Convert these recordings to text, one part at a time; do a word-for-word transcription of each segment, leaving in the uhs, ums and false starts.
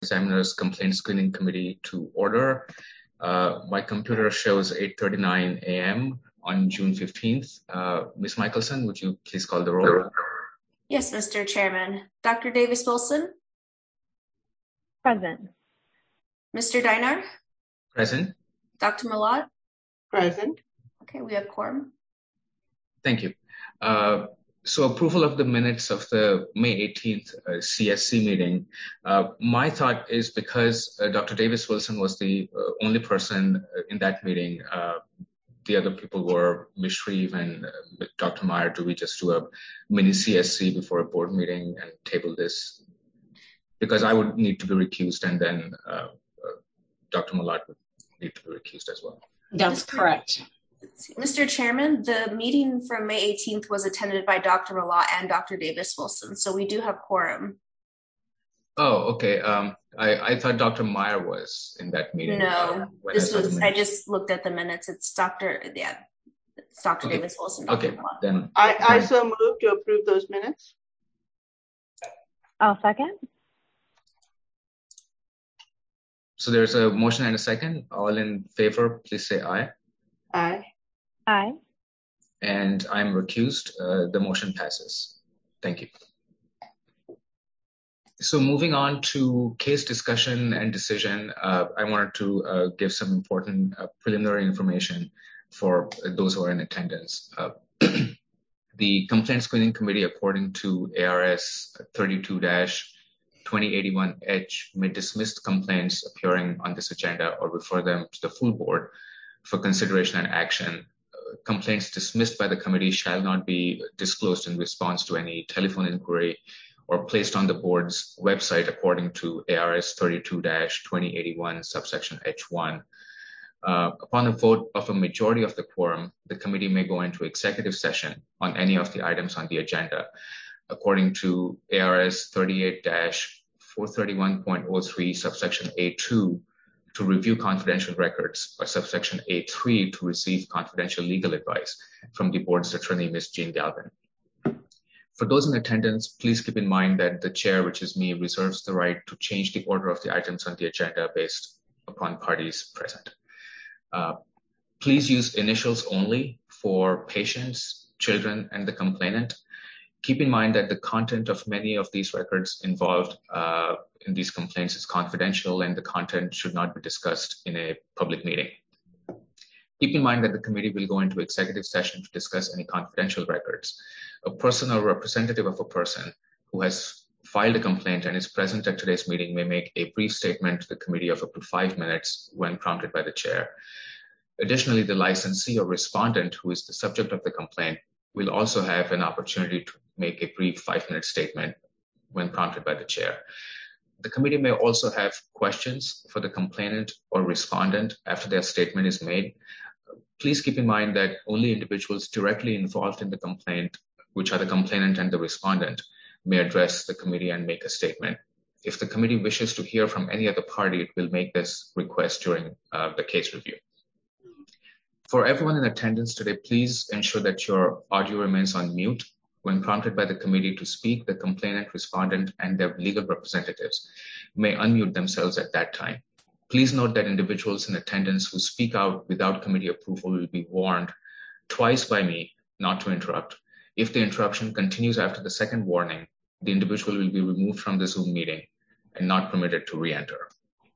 Examiner's Complaint Screening Committee to order. Uh, my computer shows eight thirty-nine a m on June fifteenth. Uh, Miz Michelson, would you please call the roll? Yes, Mister Chairman. Doctor Davis-Wilson? Present. Mister Deinar? Present. Doctor Malott? Present. Okay, we have quorum. Thank you. Uh, so approval of the minutes of the May eighteenth uh, C S C meeting. Uh, my thought is because uh, Doctor Davis-Wilson was the uh, only person in that meeting, uh, the other people were Miz Shreve and uh, Doctor Meyer. Do we just do a mini C S C before a board meeting and table this? Because I would need to be recused, and then uh, uh, Doctor Malott would need to be recused as well. That's correct. Mister Chairman, the meeting from May eighteenth was attended by Doctor Malott and Doctor Davis-Wilson, so we do have quorum. Oh, okay. Um, I, I thought Doctor Meyer was in that meeting. No, uh, this I was, I just looked at the minutes. It's Doctor, yeah, it's Doctor Okay. Davis-Wilson. Doctor Okay, Malott. then. I, I so move to approve those minutes. I'll second. So there's a motion and a second. All in favor, please say aye. Aye. Aye. And I'm recused. Uh, the motion passes. Thank you. So moving on to case discussion and decision, uh, I wanted to uh, give some important uh, preliminary information for those who are in attendance. Uh, the Complaint Screening Committee, according to A R S thirty-two dash twenty eighty-one H, may dismiss complaints appearing on this agenda or refer them to the full board for consideration and action. Uh, complaints dismissed by the committee shall not be disclosed in response to any telephone inquiry or placed on the board's website according to A R S thirty-two dash twenty eighty-one subsection H one. Uh, upon a vote of a majority of the quorum, the committee may go into executive session on any of the items on the agenda, according to A R S thirty-eight dash four thirty-one point oh three subsection A two, to review confidential records, or subsection A three, to receive confidential legal advice from the board's attorney, Miz Jean Galvin. For those in attendance, please keep in mind that the chair, which is me, reserves the right to change the order of the items on the agenda based upon parties present. Uh, please use initials only for patients, children, and the complainant. Keep in mind that the content of many of these records involved uh, in these complaints is confidential, and the content should not be discussed in a public meeting. Keep in mind that the committee will go into executive session to discuss any confidential records. A person or representative of a person who has filed a complaint and is present at today's meeting may make a brief statement to the committee of up to five minutes when prompted by the chair. Additionally, the licensee or respondent who is the subject of the complaint will also have an opportunity to make a brief five-minute statement when prompted by the chair. The committee may also have questions for the complainant or respondent after their statement is made. Please keep in mind that only individuals directly involved in the complaint, which are the complainant and the respondent, may address the committee and make a statement. If the committee wishes to hear from any other party, it will make this request during uh, the case review. For everyone in attendance today, please ensure that your audio remains on mute. When prompted by the committee to speak, the complainant, respondent, and their legal representatives may unmute themselves at that time. Please note that individuals in attendance who speak out without committee approval will be warned twice by me not to interrupt. If the interruption continues after the second warning, the individual will be removed from the Zoom meeting and not permitted to re-enter.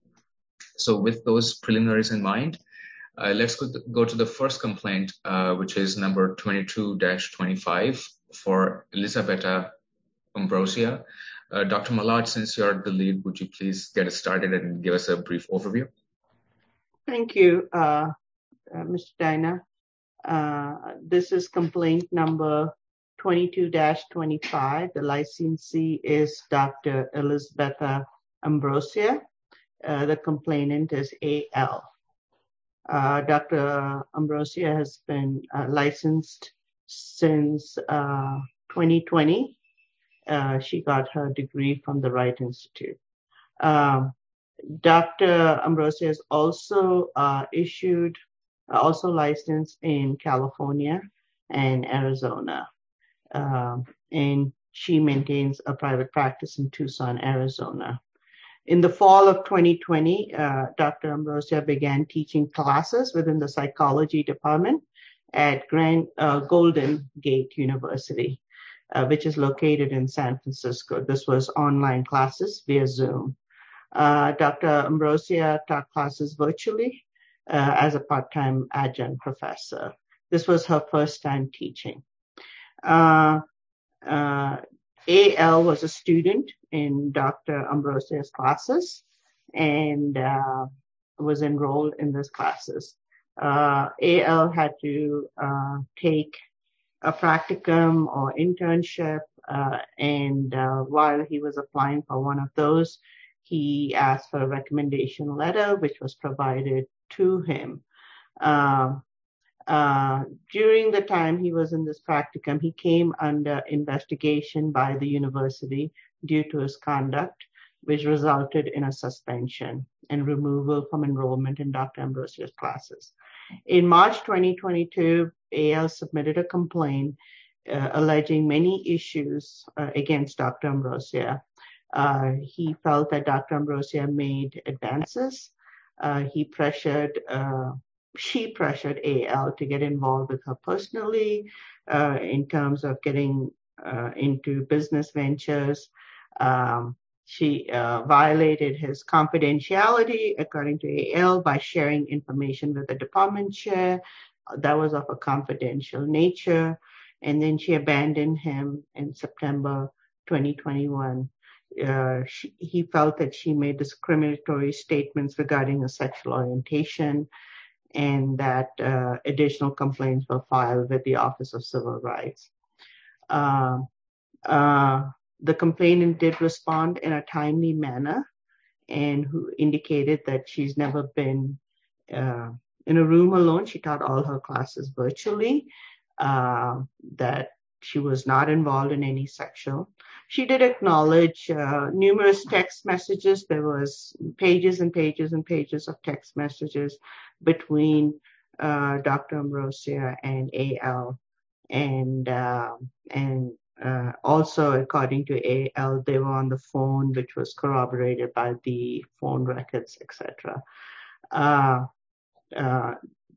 So with those preliminaries in mind, uh, let's go, go to the first complaint, uh, which is number twenty-two dash twenty-five for Elisabetta Ambrosia. Uh, Doctor Malott, since you're the lead, would you please get us started and give us a brief overview? Thank you, uh, uh, Mister Deinar. Uh, this is complaint number twenty-two dash twenty-five. The licensee is Doctor Elisabetta Ambrosia. Uh, the complainant is A L. Uh, Doctor Ambrosia has been uh, licensed since uh, twenty twenty. Uh, she got her degree from the Wright Institute. Um, Doctor Ambrosia is also uh, issued, uh, also licensed in California and Arizona. Um, and she maintains a private practice in Tucson, Arizona. In the fall of twenty twenty, uh, Doctor Ambrosia began teaching classes within the psychology department at Grand uh, Golden Gate University, uh, which is located in San Francisco. This was online classes via Zoom. Uh, Doctor Ambrosia taught classes virtually uh, as a part-time adjunct professor. This was her first time teaching. Uh, uh, A L was a student in Doctor Ambrosia's classes and uh, was enrolled in these classes. Uh, A L had to uh, take a practicum or internship, uh, and uh, while he was applying for one of those, he asked for a recommendation letter, which was provided to him. Uh, uh, during the time he was in this practicum, he came under investigation by the university due to his conduct, which resulted in a suspension and removal from enrollment in Doctor Ambrosia's classes. In March twenty twenty-two, A L submitted a complaint uh, alleging many issues uh, against Doctor Ambrosia. Uh, he felt that Doctor Ambrosia made advances. Uh, he pressured, uh, she pressured A L to get involved with her personally uh, in terms of getting uh, into business ventures. Um, she uh, violated his confidentiality, according to A L, by sharing information with the department chair that was of a confidential nature. And then she abandoned him in September twenty twenty-one. Uh, she, he felt that she made discriminatory statements regarding her sexual orientation, and that uh, additional complaints were filed with the Office of Civil Rights. Uh, uh, the complainant did respond in a timely manner and who indicated that she's never been uh, in a room alone. She taught all her classes virtually, uh, that she was not involved in any sexual. She did acknowledge uh, numerous text messages. There was pages and pages and pages of text messages between uh, Doctor Ambrosia and A L. And, uh, and uh, also, according to A L, they were on the phone, which was corroborated by the phone records, et cetera. Uh, uh,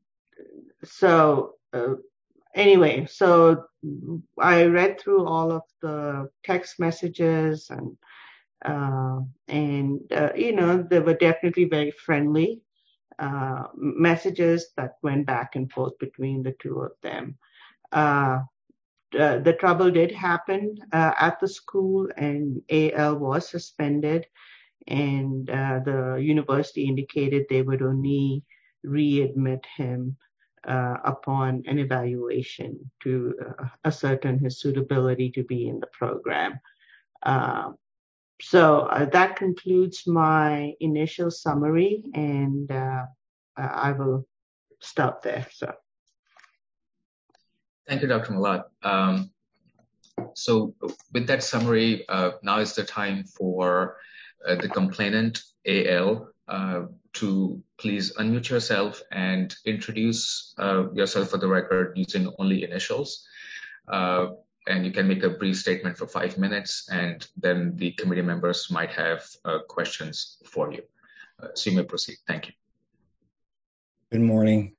so, uh, Anyway, so I read through all of the text messages and, uh, and uh, you know, they were definitely very friendly uh, messages that went back and forth between the two of them. Uh, uh, the trouble did happen uh, at the school, and A L was suspended, and uh, the university indicated they would only readmit him Uh, upon an evaluation to uh, ascertain his suitability to be in the program. Uh, so uh, that concludes my initial summary, and uh, I will stop there. So, thank you, Doctor Malad. Um, so with that summary, uh, now is the time for uh, the complainant, A L, uh, to please unmute yourself and introduce uh, yourself for the record using only initials. Uh, and you can make a brief statement for five minutes, and then the committee members might have uh, questions for you. Uh, so you may proceed. Thank you. Good morning.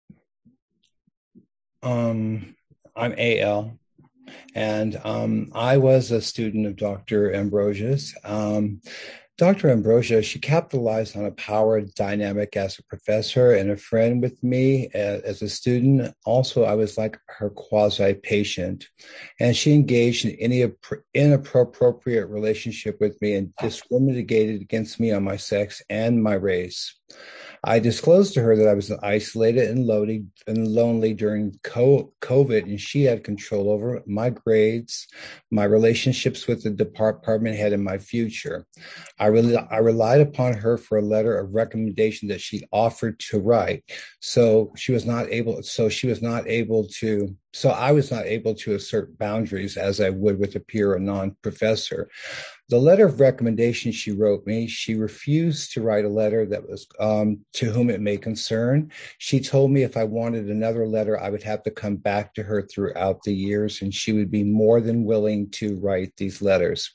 Um, I'm A L, and um, I was a student of Doctor Ambrosia's. Um, Doctor Ambrosia, she capitalized on a power dynamic as a professor and a friend with me as a student. Also, I was like her quasi-patient, and she engaged in any inappropriate relationship with me and discriminated against me on my sex and my race. I disclosed to her that I was isolated and lonely, and lonely during COVID, and she had control over my grades, my relationships with the department head, and my future. I, re- I relied upon her for a letter of recommendation that she offered to write. So she was not able. So she was not able to. So I was not able to assert boundaries as I would with a peer or non-professor. the letter of recommendation she wrote me, she refused to write a letter that was um, to whom it may concern. She told me if I wanted another letter, I would have to come back to her throughout the years, and she would be more than willing to write these letters,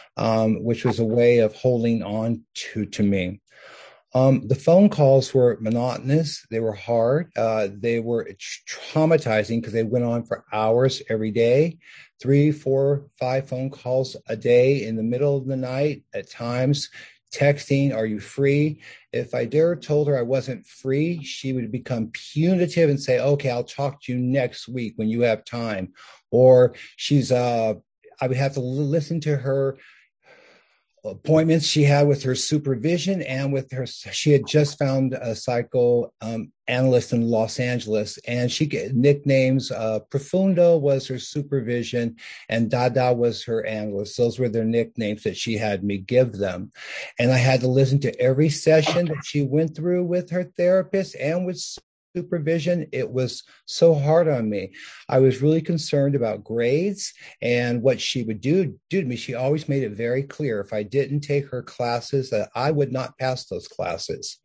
um, which was a way of holding on to, to me. Um, the phone calls were monotonous. They were hard. Uh, they were traumatizing because they went on for hours every day, three, four, five phone calls a day in the middle of the night, at times texting, "Are you free?" If I dare told her I wasn't free, she would become punitive and say, "Okay, I'll talk to you next week when you have time." Or she's, uh, I would have to listen to her appointments she had with her supervision and with her. She had just found a psycho um, analyst in Los Angeles, and she get nicknames. Uh, Profundo was her supervision, and Dada was her analyst. Those were their nicknames that she had me give them. And I had to listen to every session that she went through with her therapist and with supervision. It was so hard on me. I was really concerned about grades and what she would do, do to me. She always made it very clear if I didn't take her classes that I would not pass those classes.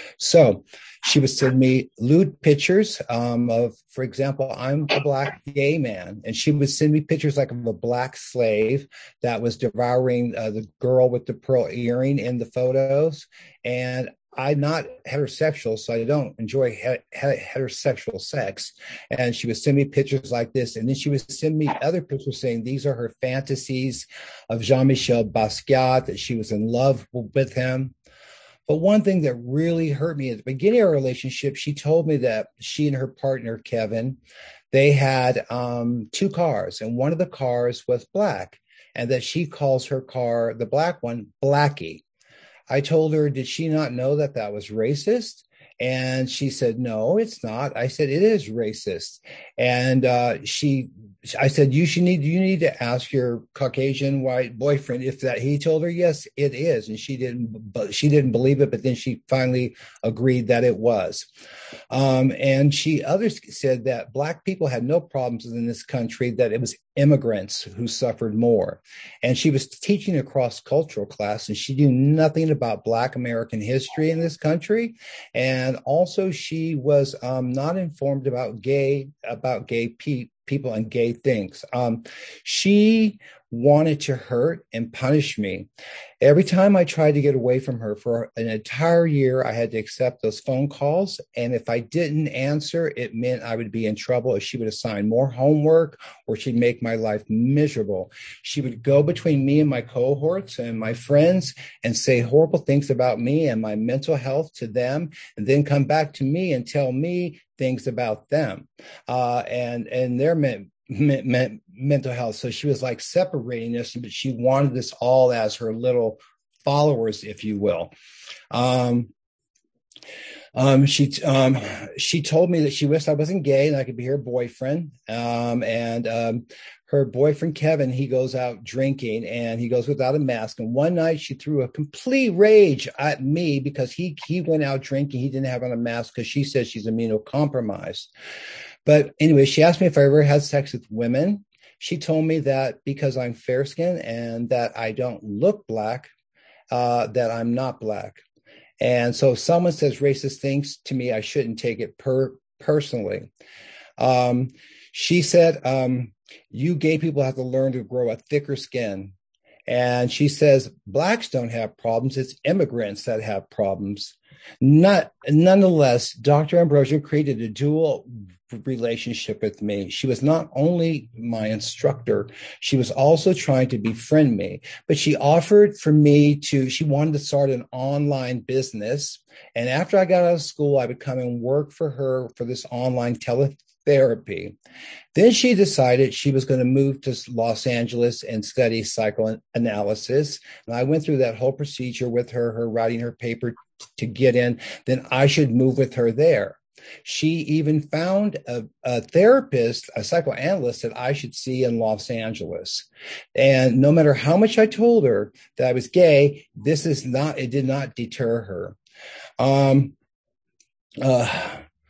So she would send me lewd pictures um, of, for example, I'm a Black gay man, and she would send me pictures like of a Black slave that was devouring uh, the girl with the pearl earring in the photos. And I'm not heterosexual, so I don't enjoy he- he- heterosexual sex. And she would send me pictures like this. And then she would send me other pictures saying these are her fantasies of Jean-Michel Basquiat, that she was in love with him. But one thing that really hurt me at the beginning of our relationship, she told me that she and her partner, Kevin, they had um, two cars, and one of the cars was Black, and that she calls her car, the Black one, Blackie. I told her, did she not know that that was racist? And she said, no, it's not. I said, it is racist. And uh, she, I said, you should need, you need to ask your Caucasian white boyfriend if that. He told her, yes, it is. And she didn't, but she didn't believe it. But then she finally agreed that it was. Um, and she, others said that Black people had no problems in this country, that it was immigrants who suffered more. And she was teaching a cross-cultural class, and she knew nothing about Black American history in this country. And also she was um, not informed about gay, about gay pe- people and gay things. Um, she wanted to hurt and punish me. Every time I tried to get away from her for an entire year, I had to accept those phone calls. And if I didn't answer, it meant I would be in trouble, or she would assign more homework, or she'd make my life miserable. She would go between me and my cohorts and my friends and say horrible things about me and my mental health to them, and then come back to me and tell me things about them uh, and, and their men. Me- me- mental health. So she was like separating us, but she wanted us all as her little followers, if you will. Um, um, she um, she told me that she wished I wasn't gay and I could be her boyfriend. Um, and um, her boyfriend, Kevin, he goes out drinking and he goes without a mask. And one night she threw a complete rage at me because he, he went out drinking. He didn't have on a mask because she says she's immunocompromised. But anyway, she asked me if I ever had sex with women. She told me that because I'm fair skinned and that I don't look Black, uh, that I'm not Black. And so if someone says racist things to me, I shouldn't take it per personally. Um, she said, um, you gay people have to learn to grow a thicker skin. And she says, Blacks don't have problems. It's immigrants that have problems. Not, nonetheless, Doctor Ambrosia created a dual relationship with me. She was not only my instructor, she was also trying to befriend me, but she offered for me to, she wanted to start an online business. And after I got out of school, I would come and work for her for this online teletherapy. Then she decided she was going to move to Los Angeles and study psychoanalysis. And I went through that whole procedure with her, her writing her paper to get in. Then I should move with her there. She even found a, a therapist, a psychoanalyst that I should see in Los Angeles. And no matter how much I told her that I was gay, this is not, it did not deter her. Um, uh,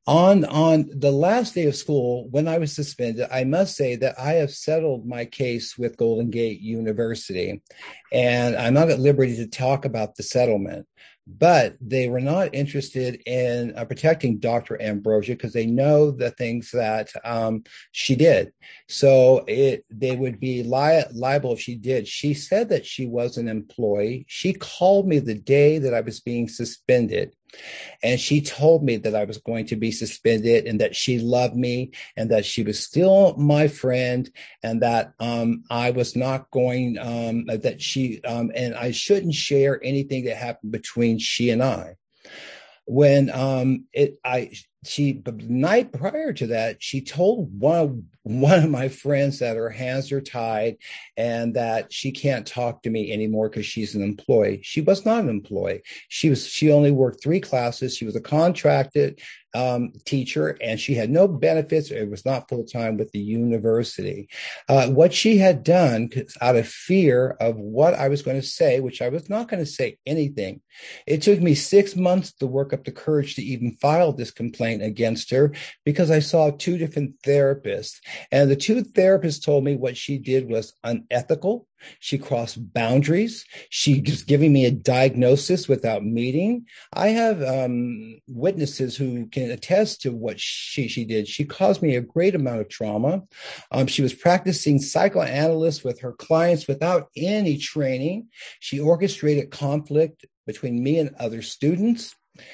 On on the last day of school, when I was suspended, I must say that I have settled my case with Golden Gate University, and I'm not at liberty to talk about the settlement. But they were not interested in uh, protecting Doctor Ambrosia because they know the things that um, she did. So it, they would be li- liable if she did. She said that she was an employee. She called me the day that I was being suspended. And she told me that I was going to be suspended and that she loved me and that she was still my friend and that um, I was not going, um, that she, um, and I shouldn't share anything that happened between she and I. When um, it, I, she, the night prior to that, she told one, one of my friends that her hands are tied and that she can't talk to me anymore because she's an employee. She was not an employee. She was, she only worked three classes. She was a contracted um, teacher and she had no benefits. It was not full time with the university. Uh, what she had done out of fear of what I was going to say, which I was not going to say anything. It took me six months to work up the courage to even file this complaint against her because I saw two different therapists. And the two therapists told me what she did was unethical. She crossed boundaries. She was giving me a diagnosis without meeting. I have um, witnesses who can attest to what she, she did. She caused me a great amount of trauma. Um, she was practicing psychoanalyst with her clients without any training. She orchestrated conflict between me and other students.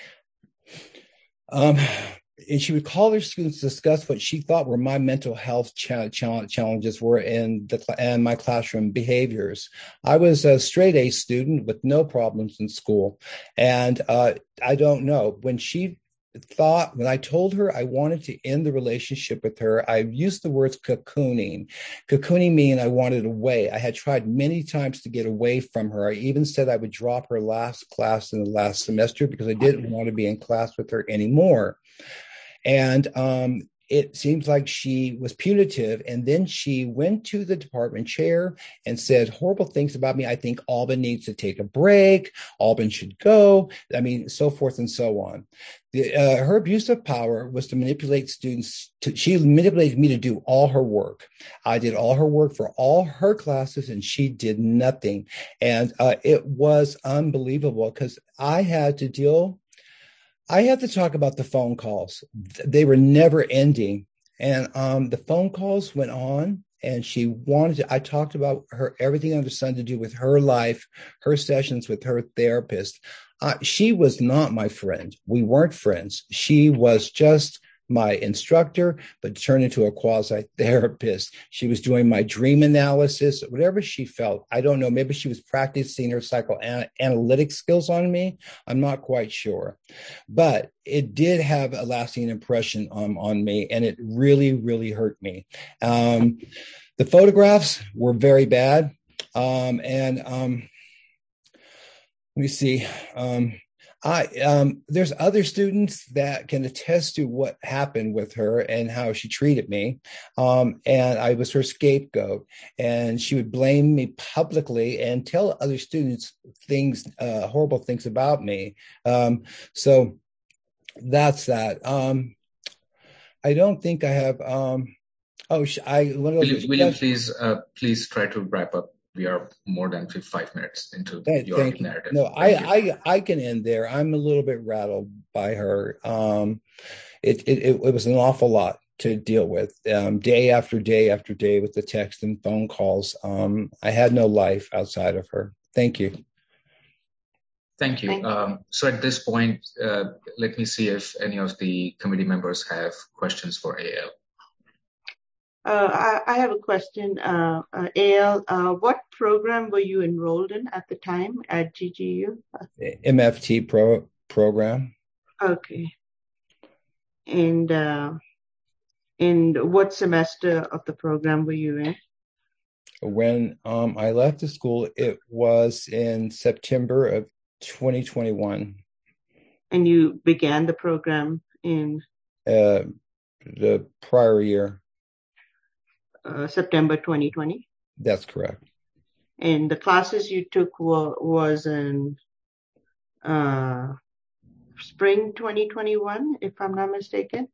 Um, and she would call her students to discuss what she thought were my mental health cha- cha- challenges were in the cl- and my classroom behaviors. I was a straight A student with no problems in school. And uh, I don't know, when she thought, when I told her I wanted to end the relationship with her, I used the words cocooning. Cocooning meaning I wanted away. I had tried many times to get away from her. I even said I would drop her last class in the last semester because I didn't want to be in class with her anymore. And um, it seems like she was punitive. And then she went to the department chair and said horrible things about me. I think Alban needs to take a break. Alban should go. I mean, so forth and so on. The, uh, her abuse of power was to manipulate students. To, she manipulated me to do all her work. I did all her work for all her classes and she did nothing. And uh, it was unbelievable because I had to deal I have to talk about the phone calls. They were never ending. And um, the phone calls went on and she wanted to, I talked about her, everything under the sun to do with her life, her sessions with her therapist. Uh, she was not my friend. We weren't friends. She was just my instructor, but turned into a quasi-therapist. She was doing my dream analysis, whatever she felt. I don't know. Maybe she was practicing her psychoanalytic skills on me. I'm not quite sure. But it did have a lasting impression um, on me, and it really, really hurt me. Um, the photographs were very bad. Um, and um, let me see. Um, I, um, there's other students that can attest to what happened with her and how she treated me. Um, and I was her scapegoat, and she would blame me publicly and tell other students things, uh, horrible things about me. Um, so that's that. Um, I don't think I have, um, oh, I, one of those, William, William please, uh, please try to wrap up. We are more than five minutes into Thank, your thank narrative. You. No, I, I, I can end there. I'm a little bit rattled by her. Um, it, it, it was an awful lot to deal with, um, day after day after day with the text and phone calls. Um, I had no life outside of her. Thank you. Thank you. Thank you. Um, so at this point, uh, let me see if any of the committee members have questions for A L. Uh, I, I have a question. Uh, uh, A L, uh, what program were you enrolled in at the time at G G U? M F T pro program. Okay. And uh, and what semester of the program were you in? When um, I left the school, it was in September of twenty twenty-one. And you began the program in? Uh, the prior year. Uh, September twenty twenty? That's correct. And the classes you took were, was in uh, spring twenty twenty-one, if I'm not mistaken?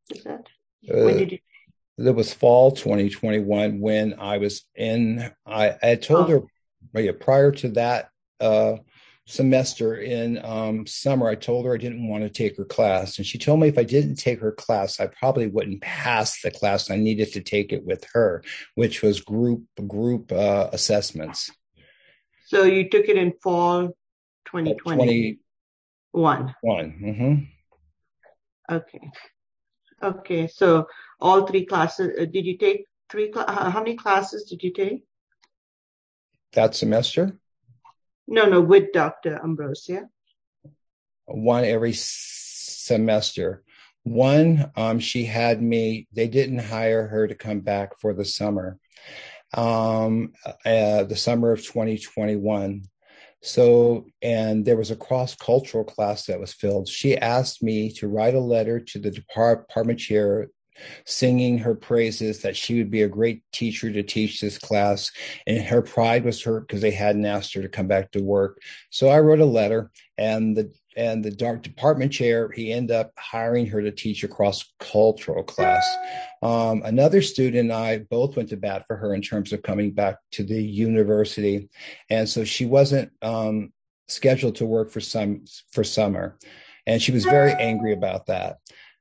Is that? Uh, when did you? It was fall twenty twenty-one when I was in, I, I told Oh. her yeah, prior to that uh, semester in um, summer, I told her I didn't want to take her class. And she told me if I didn't take her class, I probably wouldn't pass the class. I needed to take it with her, which was group group uh, assessments. So you took it in fall twenty twenty-one. One. Mm-hmm. Okay. Okay. So all three classes, uh, did you take three, cl- how many classes did you take? That semester? No, no, with Doctor Ambrosia. One every semester. One, um, she had me, they didn't hire her to come back for the summer, um, uh, the summer of twenty twenty-one. So, and there was a cross-cultural class that was filled. She asked me to write a letter to the department chair singing her praises, that she would be a great teacher to teach this class. And her pride was hurt because they hadn't asked her to come back to work. So I wrote a letter, and the and the department chair, he ended up hiring her to teach a cross-cultural class. Um, another student and I both went to bat for her in terms of coming back to the university. And so she wasn't um, scheduled to work for some for summer. And she was very angry about that.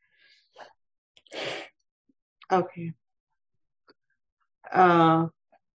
Okay. Uh,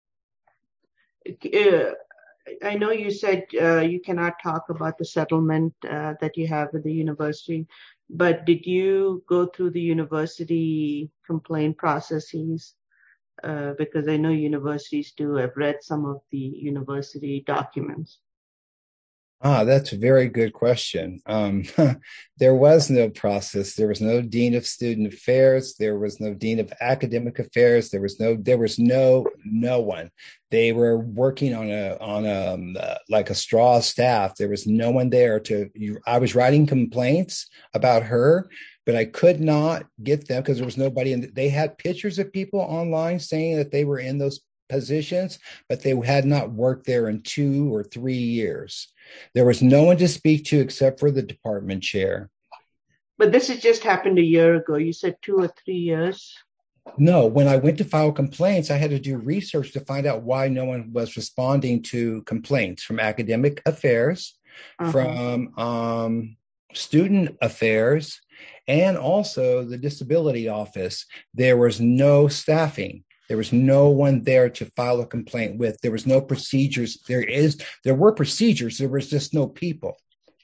uh, I know you said uh, you cannot talk about the settlement uh, that you have with the university, but did you go through the university complaint processes? Uh, because I know universities do. I've read some of the university documents. Ah, that's a very good question. Um, there was no process. There was no dean of student affairs. There was no dean of academic affairs. There was no. There was no. No one. They were working on a on a um, uh, like a straw staff. There was no one there to. You, I was writing complaints about her, but I could not get them because there was nobody. And they had pictures of people online saying that they were in those positions, but they had not worked there in two or three years. There was no one to speak to except for the department chair. But this has just happened a year ago. You said two or three years. No, when I went to file complaints, I had to do research to find out why no one was responding to complaints from academic affairs, uh-huh. from um, student affairs, and also the disability office. There was no staffing. There was no one there to file a complaint with. There was no procedures. There is, there were procedures. There was just no people.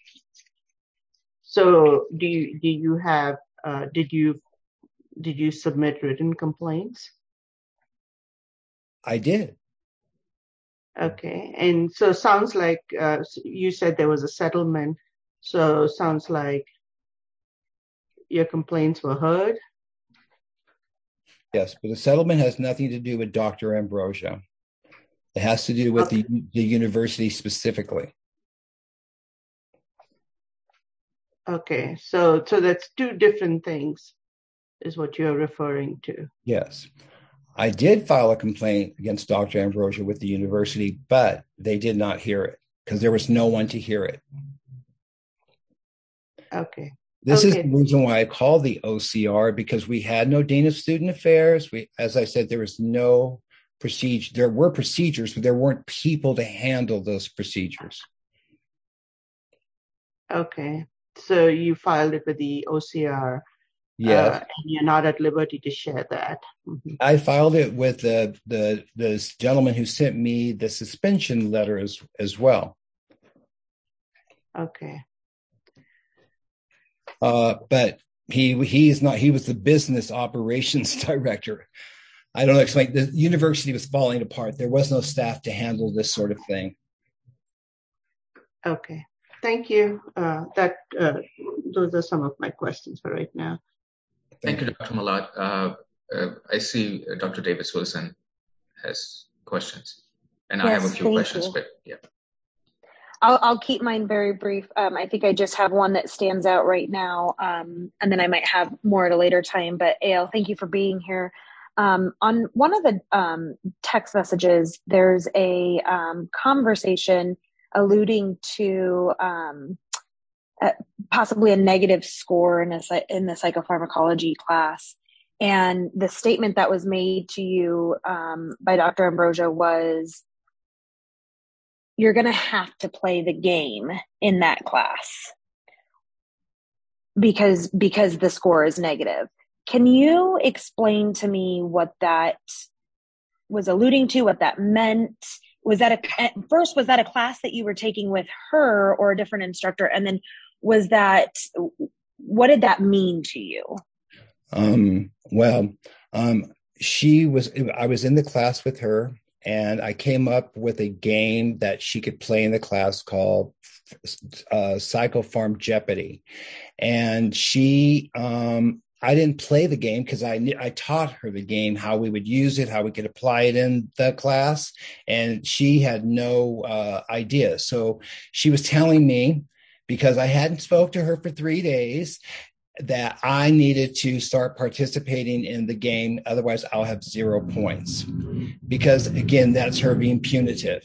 So, do you do you have? Uh, did you did you submit written complaints? I did. Okay, and so sounds like uh, you said there was a settlement. So sounds like your complaints were heard. Yes, but the settlement has nothing to do with Doctor Ambrosia. It has to do with okay. the, the university specifically. Okay, so so that's two different things is what you're referring to. Yes. I did file a complaint against Doctor Ambrosia with the university, but they did not hear it because there was no one to hear it. Okay. This okay. is the reason why I called the O C R, because we had no dean of student affairs. We, as I said, there was no procedure. There were procedures, but there weren't people to handle those procedures. Okay. So you filed it with the O C R. Yes. Uh, and you're not at liberty to share that. Mm-hmm. I filed it with the, the, the gentleman who sent me the suspension letter as, as well. Okay. Uh, but he he's not. He was the business operations director. I don't know. It's like the university was falling apart. There was no staff to handle this sort of thing. Okay, thank you. Uh, that uh, those are some of my questions for right now. Thank, thank you, Doctor Malat. Uh, uh, I see Doctor Davis Wilson has questions, and yes, I have a few questions, you. but yeah. I'll, I'll keep mine very brief. Um, I think I just have one that stands out right now, um, and then I might have more at a later time. But A L, thank you for being here. Um, on one of the um, text messages, there's a um, conversation alluding to um, uh, possibly a negative score in a in the psychopharmacology class. And the statement that was made to you um, by Doctor Ambrosia was, you're going to have to play the game in that class because because the score is negative. Can you explain to me what that was alluding to, what that meant? Was that a, at first, was that a class that you were taking with her or a different instructor? And then was that, what did that mean to you? Um, well, um, she was, I was in the class with her, and I came up with a game that she could play in the class called uh, Psychopharm Jeopardy. And she, um, I didn't play the game because I I taught her the game, how we would use it, how we could apply it in the class. And she had no uh, idea. So she was telling me, because I hadn't spoke to her for three days, that I needed to start participating in the game. Otherwise, I'll have zero points. Because, again, that's her being punitive.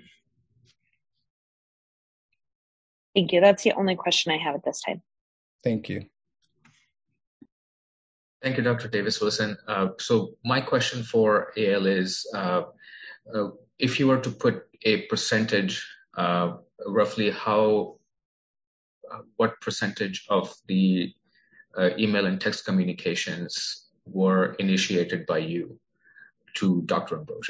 Thank you. That's the only question I have at this time. Thank you. Thank you, Doctor Davis-Wilson. Uh, so my question for A L is, uh, uh, if you were to put a percentage, uh, roughly how, uh, what percentage of the uh, email and text communications were initiated by you to Doctor Ambrosia?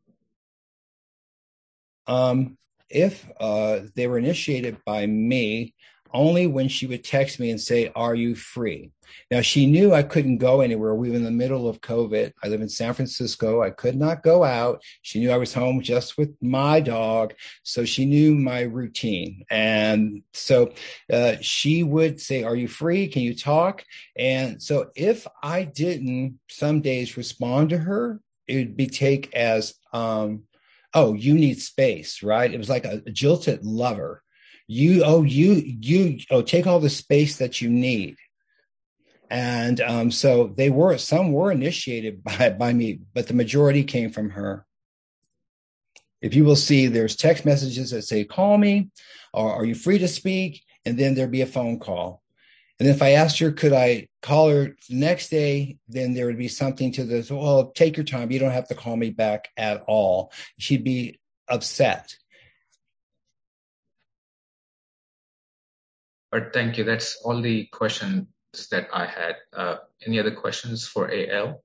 Um, if uh, they were initiated by me, only when she would text me and say, "Are you free?" Now, she knew I couldn't go anywhere. We were in the middle of COVID. I live in San Francisco. I could not go out. She knew I was home just with my dog. So she knew my routine. And so uh, she would say, "Are you free? Can you talk?" And so if I didn't some days respond to her, it would be take as, um, oh, you need space, right? It was like a, a jilted lover. You, oh, you, you, oh, take all the space that you need. And um, so they were, some were initiated by, by me, but the majority came from her. If you will see, there's text messages that say, "Call me," or "Are you free to speak?" And then there'd be a phone call. And if I asked her, could I call her the next day, then there would be something to this, "Well, take your time. You don't have to call me back at all." She'd be upset. But thank you. That's all the questions that I had. Uh, any other questions for A L?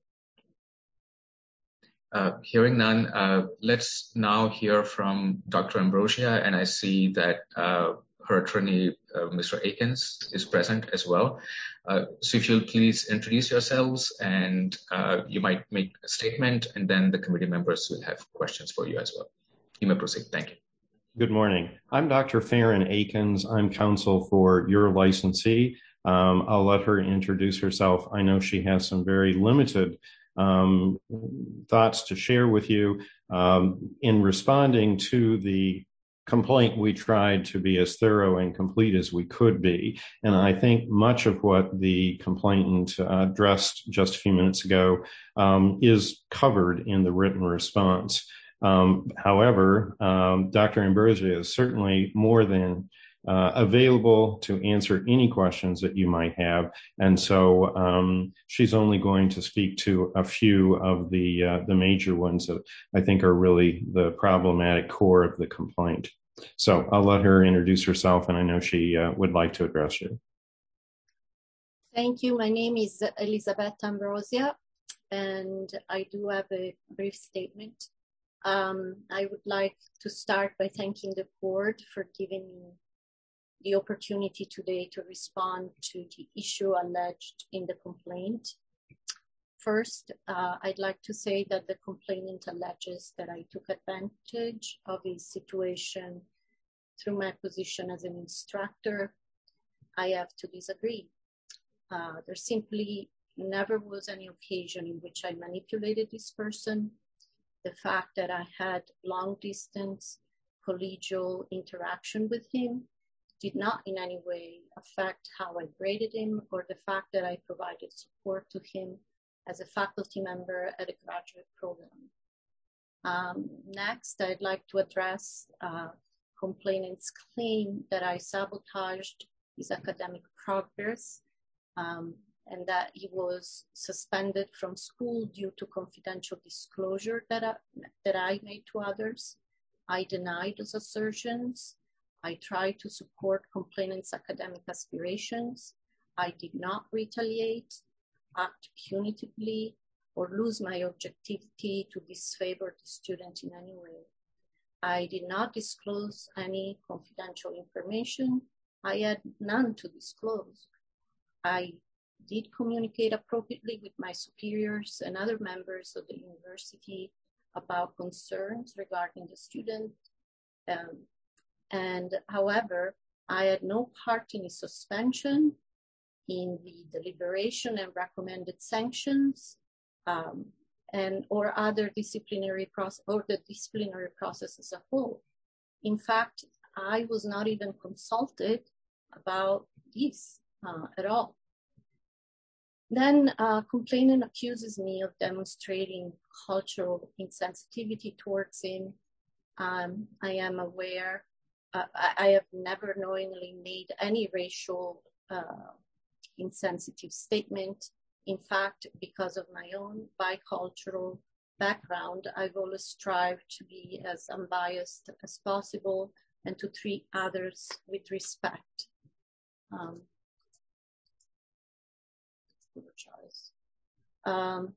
Uh, hearing none, uh, let's now hear from Doctor Ambrosia, and I see that uh, her attorney, uh, Mister Akins, is present as well. Uh, so if you'll please introduce yourselves, and uh, you might make a statement, and then the committee members will have questions for you as well. You may proceed. Thank you. Good morning. I'm Doctor Farron Akins. I'm counsel for your licensee. Um, I'll let her introduce herself. I know she has some very limited um, thoughts to share with you. Um, in responding to the complaint, we tried to be as thorough and complete as we could be. And I think much of what the complainant uh, addressed just a few minutes ago um, is covered in the written response. Um, however, um, Doctor Ambrosia is certainly more than uh, available to answer any questions that you might have. And so um, she's only going to speak to a few of the, uh, the major ones that I think are really the problematic core of the complaint. So I'll let her introduce herself, and I know she uh, would like to address you. Thank you. My name is Elizabeth Ambrosia, and I do have a brief statement. Um, I would like to start by thanking the board for giving me the opportunity today to respond to the issue alleged in the complaint. First, uh, I'd like to say that the complainant alleges that I took advantage of his situation through my position as an instructor. I have to disagree. Uh, there simply never was any occasion in which I manipulated this person. The fact that I had long distance collegial interaction with him did not in any way affect how I graded him, or the fact that I provided support to him as a faculty member at a graduate program. Um, next, I'd like to address uh, complainant's claim that I sabotaged his academic progress, um, and that he was suspended from school due to confidential disclosure that I, that I made to others. I denied those assertions. I tried to support complainants' academic aspirations. I did not retaliate, act punitively, or lose my objectivity to disfavor the student in any way. I did not disclose any confidential information. I had none to disclose. I did communicate appropriately with my superiors and other members of the university about concerns regarding the student. Um, and however, I had no part in his suspension, in the deliberation and recommended sanctions, um, and or other disciplinary process or the disciplinary process as a whole. In fact, I was not even consulted about this uh, at all. Then uh, complainant accuses me of demonstrating cultural insensitivity towards him. Um, I am aware, uh, I have never knowingly made any racial uh, insensitive statement. In fact, because of my own bicultural background, I've always strived to be as unbiased as possible and to treat others with respect. Um, apologize. Um,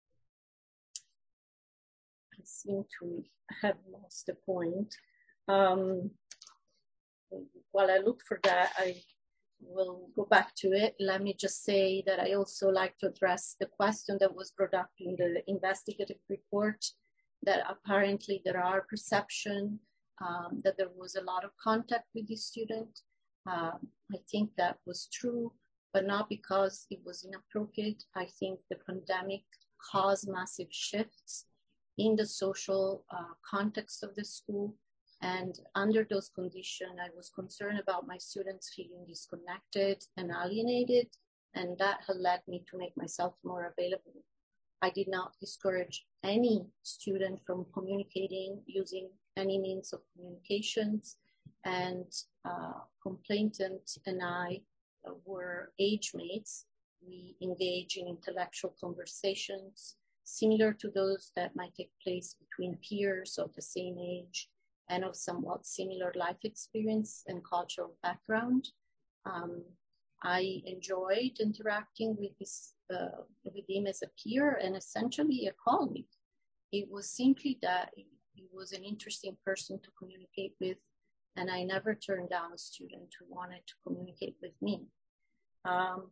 I seem to have lost the point. Um, while I look for that, I will go back to it. Let me just say that I also like to address the question that was brought up in the investigative report, that apparently there are perception um, that there was a lot of contact with the student. Um, I think that was true, but not because it was inappropriate. I think the pandemic caused massive shifts in the social uh, context of the school. And under those conditions, I was concerned about my students feeling disconnected and alienated, and that had led me to make myself more available. I did not discourage any student from communicating using any means of communications, and uh, complainant and I uh, were age mates. We engage in intellectual conversations similar to those that might take place between peers of the same age and of somewhat similar life experience and cultural background. Um, I enjoyed interacting with, this, uh, with him as a peer and essentially a colleague. It was simply that he was an interesting person to communicate with, and I never turned down a student who wanted to communicate with me. Um,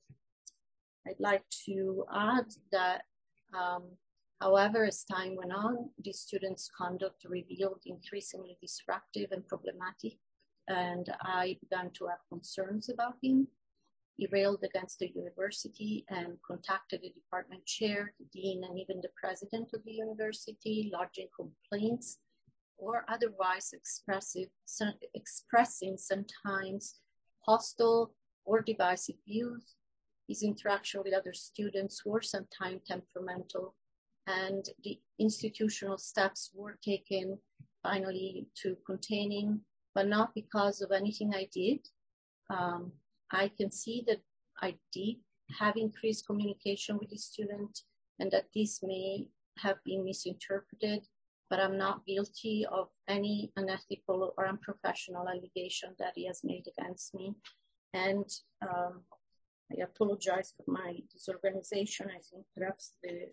I'd like to add that um, however, as time went on, the student's conduct revealed increasingly disruptive and problematic, and I began to have concerns about him. He railed against the university and contacted the department chair, the dean, and even the president of the university, lodging complaints or otherwise expressive, expressing sometimes hostile or divisive views. His interaction with other students were sometimes temperamental, and the institutional steps were taken finally to contain him, but not because of anything I did. Um, I can see that I did have increased communication with the student and that this may have been misinterpreted, but I'm not guilty of any unethical or unprofessional allegation that he has made against me. And um, I apologize for my disorganization. I think perhaps the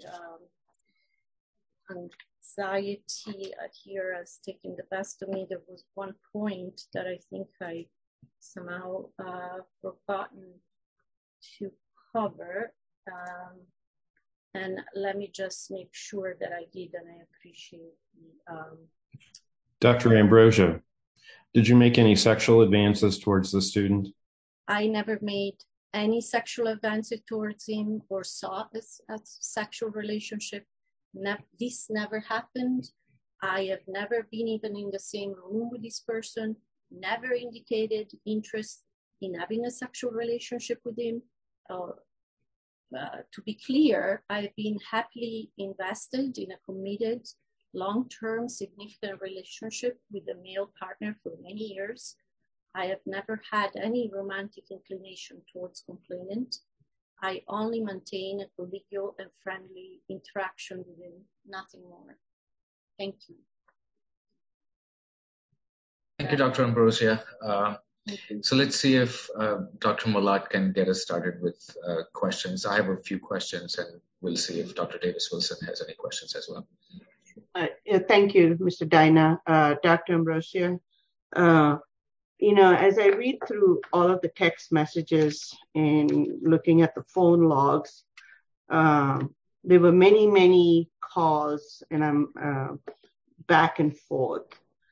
um, anxiety here has taken the best of me. There was one point that I think I somehow uh, forgotten to cover. Um, and let me just make sure that I did, and I appreciate the... Um... Doctor Ambrosia, did you make any sexual advances towards the student? I never made any sexual advances towards him or sought a, a sexual relationship. Ne- this never happened. I have never been even in the same room with this person, never indicated interest in having a sexual relationship with him. Uh, uh, to be clear, I've been happily invested in a committed, long-term, significant relationship with a male partner for many years. I have never had any romantic inclination towards complainant. I only maintain a collegial and friendly interaction with him, nothing more. Thank you. Thank you, Doctor Ambrosia. Uh, so let's see if uh, Doctor Molat can get us started with uh, questions. I have a few questions, and we'll see if Doctor Davis-Wilson has any questions as well. Uh, yeah, thank you, Mister Dina. Uh, Doctor Ambrosia, uh, you know, as I read through all of the text messages and looking at the phone logs, um, there were many, many calls, and I'm uh, back and forth.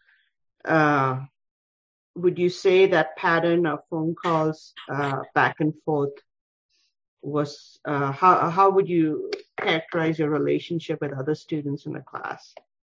Uh, would you say that pattern of phone calls uh, back and forth was, uh, how, how would you characterize your relationship with other students in the class?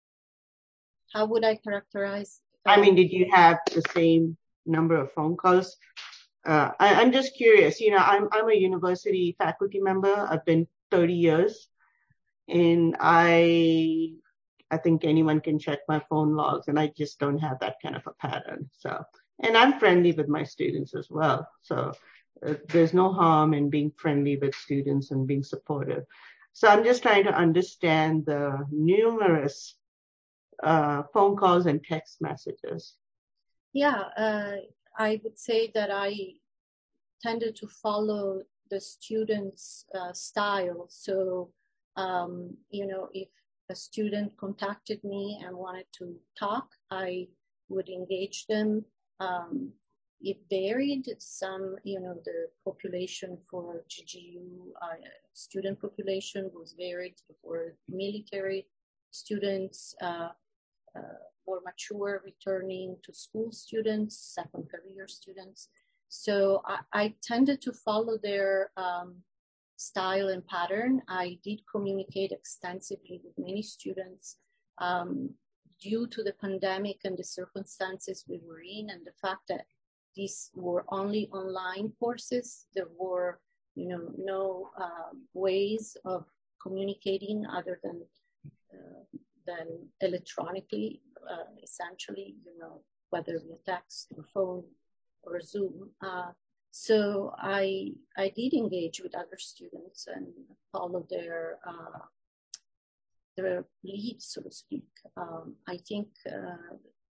How would I characterize? Um, I mean, did you have the same number of phone calls? Uh, I, I'm just curious, you know, I'm, I'm a university faculty member. I've been thirty years, and I I think anyone can check my phone logs, and I just don't have that kind of a pattern. So, and I'm friendly with my students as well. So uh, there's no harm in being friendly with students and being supportive. So I'm just trying to understand the numerous uh, phone calls and text messages. Yeah, uh, I would say that I tended to follow the students' uh, style. So, um, you know, if a student contacted me and wanted to talk, I would engage them. Um, it varied. Some, you know, the population for G G U uh, student population was varied. For military students, uh, uh, more mature, returning to school students, second career students. So I, I tended to follow their um, style and pattern. I did communicate extensively with many students. Um, due to the pandemic and the circumstances we were in, and the fact that these were only online courses, there were, you know, no uh, ways of communicating other than uh, than electronically, uh, essentially, you know, whether via text or phone or Zoom. Uh, so I I did engage with other students and follow their uh, their lead, so to speak. Um, I think uh,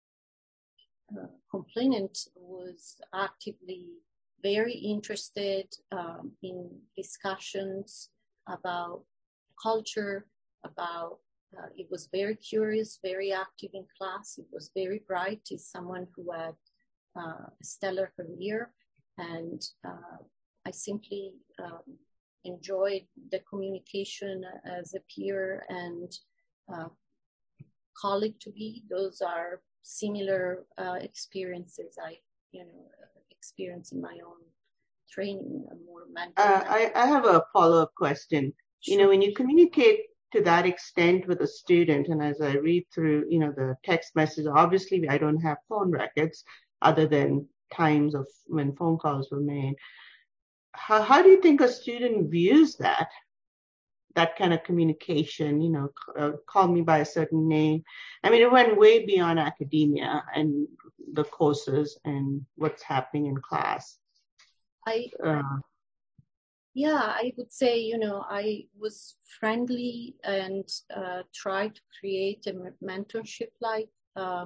uh, complainant was actively very interested um, in discussions about culture, about uh, it was very curious, very active in class. It was very bright. He's someone who had uh, a stellar career, and uh, I simply um, enjoyed the communication as a peer and uh, colleague to be. Those are similar uh, experiences I, you know, experience in my own training, a more mental. Uh, I, I have a follow-up question. Sure. You know, when you communicate to that extent with a student, and as I read through, you know, the text message, obviously I don't have phone records other than times of when phone calls were made. How, how do you think a student views that, that kind of communication, you know, uh, call me by a certain name? I mean, it went way beyond academia and the courses and what's happening in class. I, uh, yeah, I would say, you know, I was friendly and uh, tried to create a mentorship-like uh,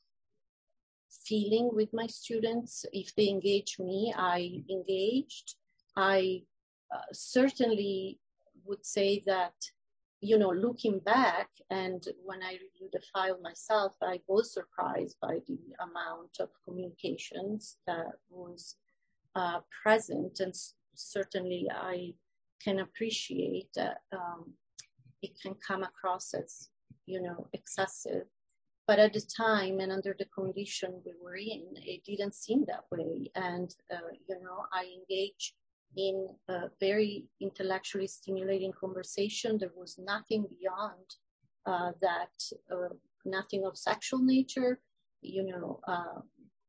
feeling with my students. If they engage me, I engaged. I uh, certainly would say that, you know, looking back, and when I reviewed the file myself, I was surprised by the amount of communications that was uh, present, and s- certainly I can appreciate that um, it can come across as, you know, excessive. But at the time and under the condition we were in, it didn't seem that way. And, uh, you know, I engaged in a very intellectually stimulating conversation. There was nothing beyond uh, that, uh, nothing of sexual nature, you know, uh,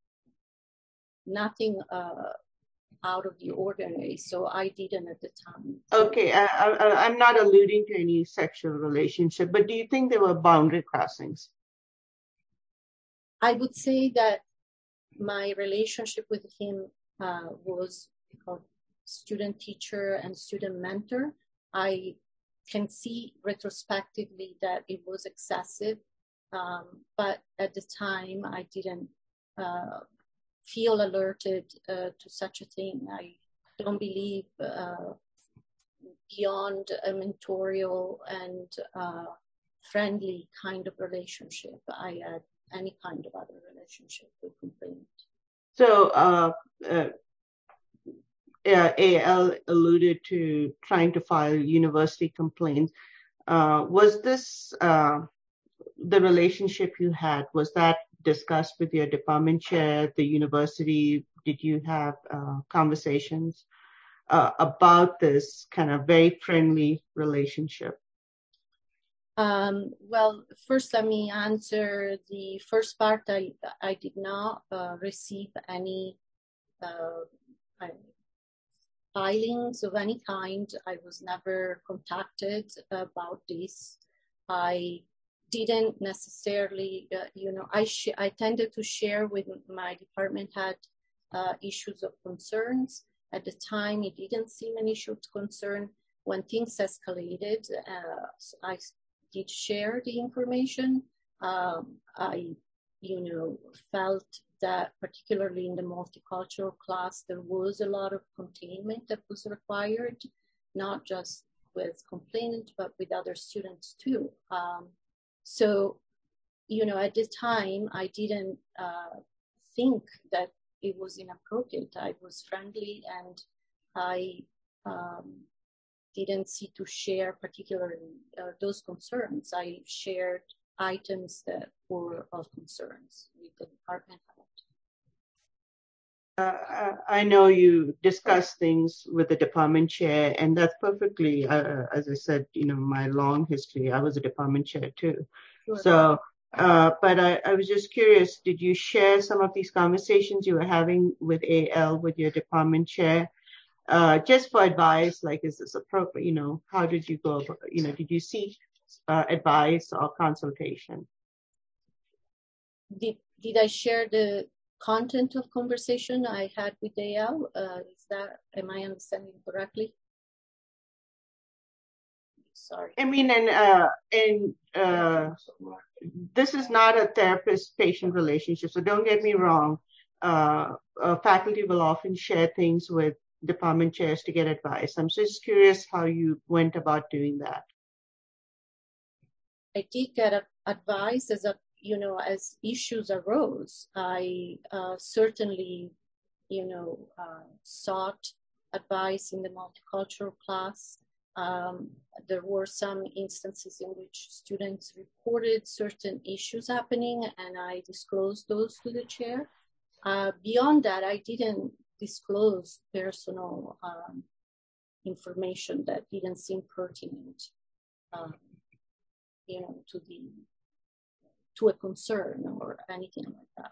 nothing uh, out of the ordinary. So I didn't at the time. Okay, I, I, I'm not alluding to any sexual relationship, but do you think there were boundary crossings? I would say that my relationship with him uh, was called student teacher and student mentor. I can see retrospectively that it was excessive, um, but at the time I didn't uh, feel alerted uh, to such a thing. I don't believe uh, beyond a mentorial and uh, friendly kind of relationship, I had any kind of other relationship with complaint. So uh, uh, A L alluded to trying to file university complaints. Uh, was this uh, the relationship you had? Was that discussed with your department chair, the university? Did you have uh, conversations uh, about this kind of very friendly relationship? Um, well, first let me answer the first part. I, I did not uh, receive any uh, filings of any kind. I was never contacted about this. I didn't necessarily, uh, you know, I, sh- I tended to share with my department head uh, issues of concerns. At the time, it didn't seem an issue of concern. When things escalated, uh, I did share the information. Um, I, you know, felt that particularly in the multicultural class, there was a lot of containment that was required, not just with complainant, but with other students too. Um, so, you know, at the time, I didn't uh, think that it was inappropriate. I was friendly and I um, didn't see to share particularly uh, those concerns. I shared items that were of concerns with the department. Uh, I know you discuss things with the department chair, and that's perfectly, uh, as I said, you know, my long history, I was a department chair too. Sure. So, uh, but I, I was just curious, did you share some of these conversations you were having with A L, with your department chair? Uh, just for advice, like, is this appropriate? You know, how did you go about, you know, did you seek uh, advice or consultation? Did, did I share the content of conversation I had with A L? Uh, is that, am I understanding correctly? Sorry. I mean, and, uh, and uh, this is not a therapist-patient relationship, so don't get me wrong. Uh, uh, faculty will often share things with department chairs to get advice. I'm just curious how you went about doing that. I did get advice as a, you know, as issues arose. I uh, certainly, you know, uh, sought advice in the multicultural class. Um, there were some instances in which students reported certain issues happening, and I disclosed those to the chair. Uh, beyond that, I didn't disclose personal um, information that didn't seem pertinent, um, you know, to the to a concern or anything like that.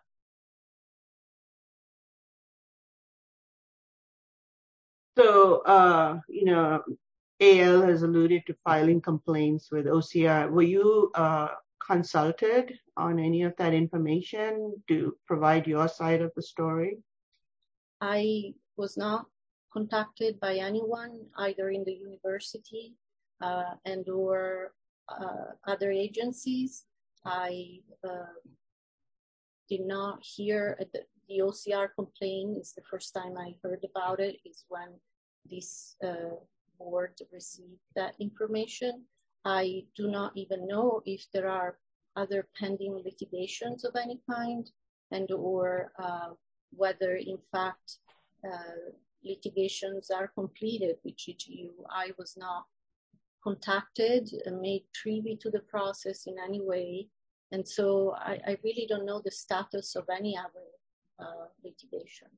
So, uh, you know, A L has alluded to filing complaints with O C R. Were you uh, consulted on any of that information to provide your side of the story? I was not contacted by anyone, either in the university uh, and or uh, other agencies. I uh, did not hear the, the O C R complaint. Is the first time I heard about it is when this uh, board received that information. I do not even know if there are other pending litigations of any kind, and or uh, whether in fact uh, litigations are completed with G G U. I was not contacted and made privy to the process in any way. And so I, I really don't know the status of any other uh, litigation.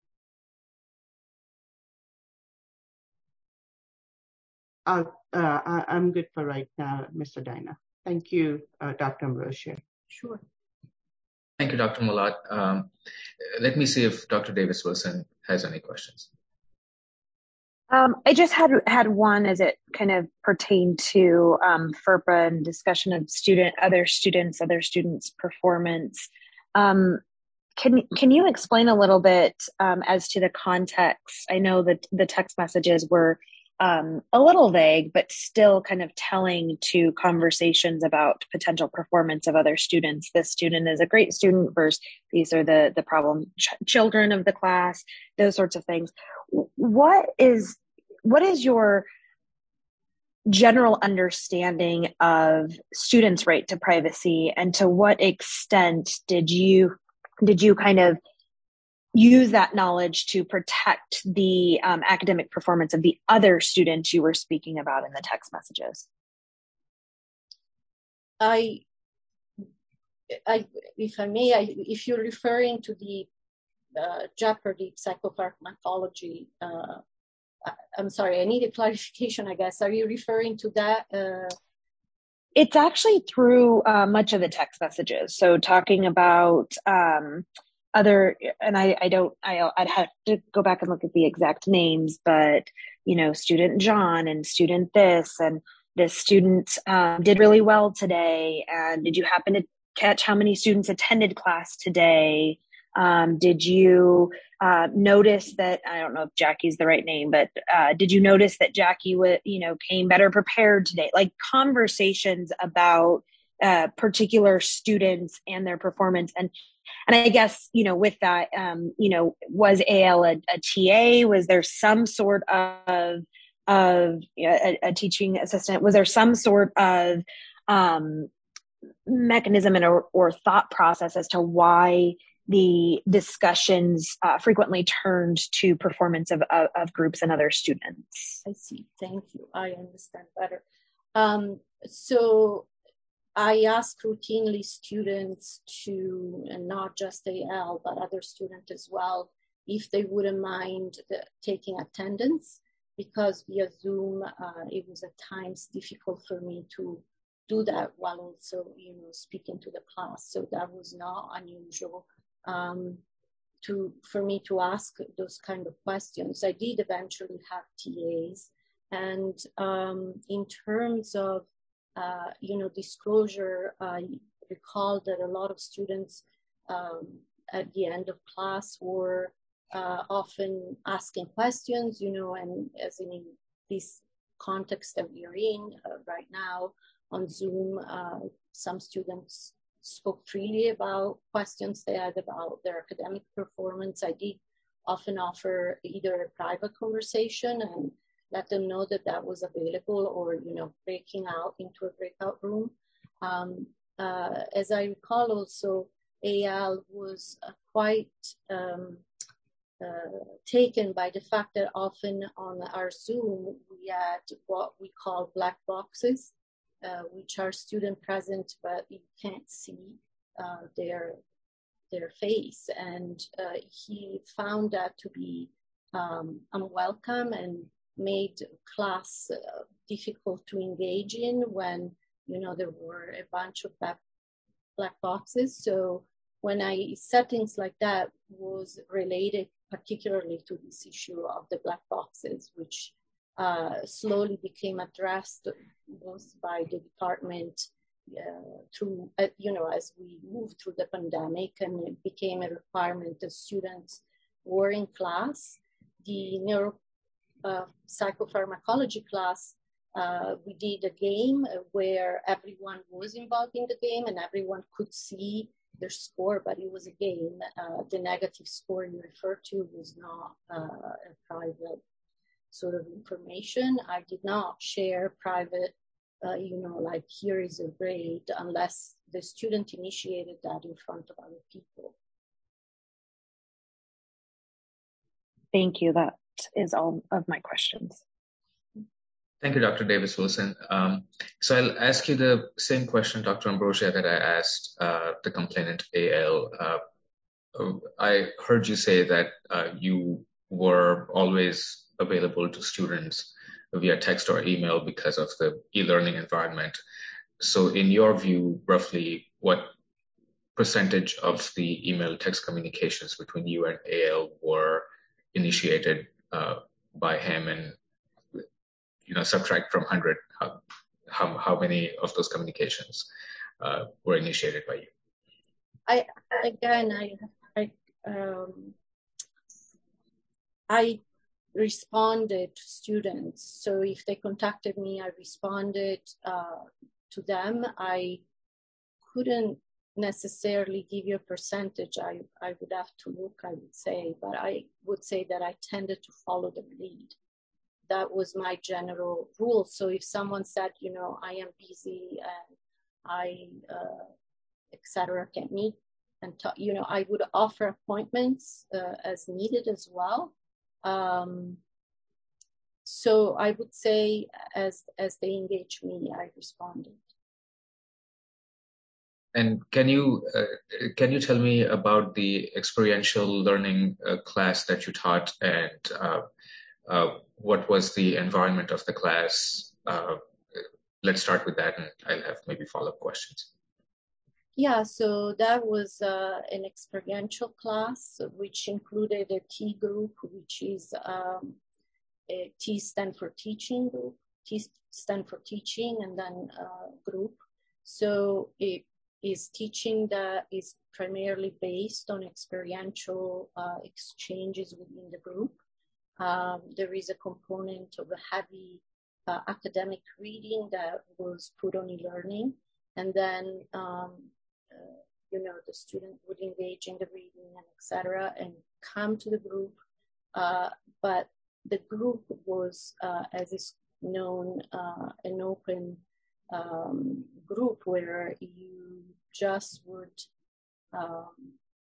Uh, uh, I, I'm good for right now, Mister Daina. Thank you, uh, Doctor Ambrosia. Sure. Thank you, Doctor Mulat. Um, let me see if Doctor Davis-Wilson has any questions. Um, I just had had one as it kind of pertained to um, FERPA and discussion of student, other students, other students' performance. Um, can can you explain a little bit um, as to the context? I know that the text messages were um, a little vague, but still kind of telling to conversations about potential performance of other students. This student is a great student versus these are the the problem ch- children of the class. Those sorts of things. What is what is your general understanding of students' right to privacy, and to what extent did you did you kind of use that knowledge to protect the um, academic performance of the other students you were speaking about in the text messages? I, I if I may, I, if you're referring to the uh, Jeopardy psychopharmacology, uh, I, I'm sorry, I need a clarification, I guess. Are you referring to that? Uh... It's actually through uh, much of the text messages. So talking about um, other, and I, I don't, I, I'd have to go back and look at the exact names, but, you know, student John and student this, and this student um, did really well today. And did you happen to catch how many students attended class today? Um, did you uh, notice that, I don't know if Jackie's the right name, but uh, did you notice that Jackie w- you know, came better prepared today? Like conversations about uh, particular students and their performance. And and I guess, you know, with that, um, you know, was A L a, a T A? Was there some sort of, of a, a teaching assistant? Was there some sort of um, mechanism and or, or thought process as to why the discussions uh, frequently turned to performance of, of, of groups and other students? I see. Thank you. I understand better. Um, so I ask routinely students to, and not just A L, but other students as well, if they wouldn't mind the, taking attendance, because via Zoom, uh, it was at times difficult for me to do that while also, you know, speaking to the class. So that was not unusual. Um, to for me to ask those kind of questions. I did eventually have T As, and um, in terms of uh, you know disclosure, I recall that a lot of students um, at the end of class were uh, often asking questions, you know, and as in this context that we are in uh, right now on Zoom, uh, some students spoke freely about questions they had about their academic performance. I did often offer either a private conversation and let them know that that was available, or, you know, breaking out into a breakout room. Um, uh, as I recall also, A L was uh, quite um, uh, taken by the fact that often on our Zoom, we had what we call black boxes, Uh, which are student present, but you can't see uh, their their face. And uh, he found that to be um, unwelcome and made class uh, difficult to engage in when, you know, there were a bunch of black, black boxes. So when I said things like that, was related particularly to this issue of the black boxes, which Uh, slowly became addressed both by the department uh, through, uh, you know, as we moved through the pandemic, and it became a requirement that students were in class. The neuro uh, psychopharmacology class, uh, we did a game where everyone was involved in the game and everyone could see their score, but it was a game. Uh, the negative score you referred to was not uh, a private sort of information. I did not share private, uh, you know, like here is a grade, unless the student initiated that in front of other people. Thank you. That is all of my questions. Thank you, Doctor Davis-Wilson. Um, so I'll ask you the same question, Doctor Ambrosia, that I asked uh, the complainant A L. Uh, I heard you say that uh, you were always available to students via text or email because of the e-learning environment. So in your view, roughly what percentage of the email text communications between you and A L were initiated uh, by him, and, you know, subtract from one hundred, how, how, how many of those communications uh, were initiated by you? I, again, I I, um, I responded to students. So if they contacted me, I responded uh, to them. I couldn't necessarily give you a percentage. I, I would have to look, I would say, but I would say that I tended to follow the lead. That was my general rule. So if someone said, you know, I am busy and I, uh, et cetera, can't meet and talk, you know, I would offer appointments uh, as needed as well. Um, so I would say as, as they engaged me, I responded. And can you uh, can you tell me about the experiential learning uh, class that you taught, and uh, uh, what was the environment of the class? Uh, let's start with that, and I'll have maybe follow-up questions. Yeah, so that was uh, an experiential class, which included a T group, which is um, a T stand for teaching group, T stand for teaching, and then uh, group. So it is teaching that is primarily based on experiential uh, exchanges within the group. Um, there is a component of a heavy uh, academic reading that was put on e-learning, and then um, uh, you know, the student would engage in the reading and et cetera, and come to the group. Uh, but the group was, uh, as is known, uh, an open um, group where you just would um,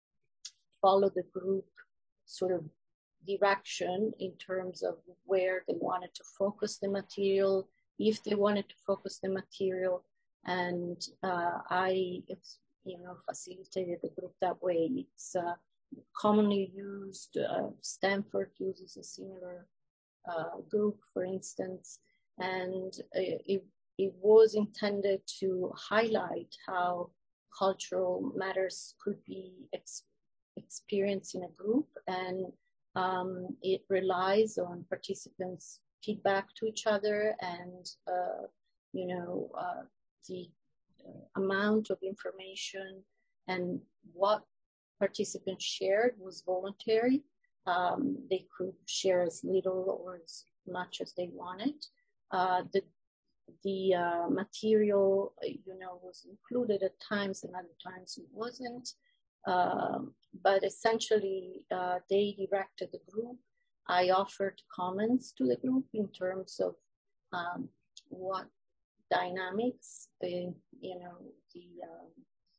follow the group sort of direction in terms of where they wanted to focus the material, if they wanted to focus the material, and uh, I, you know, facilitated the group that way. It's uh, commonly used. Uh, Stanford uses a similar uh, group, for instance, and it, it was intended to highlight how cultural matters could be ex- experienced in a group, and um, it relies on participants' feedback to each other, and uh, you know, uh, the uh, amount of information and what participants shared was voluntary. Um, they could share as little or as much as they wanted. Uh, the the uh, material, you know, was included at times, and other times it wasn't. Um, but essentially, uh, they directed the group. I offered comments to the group in terms of um, what dynamics, uh, you know, the um,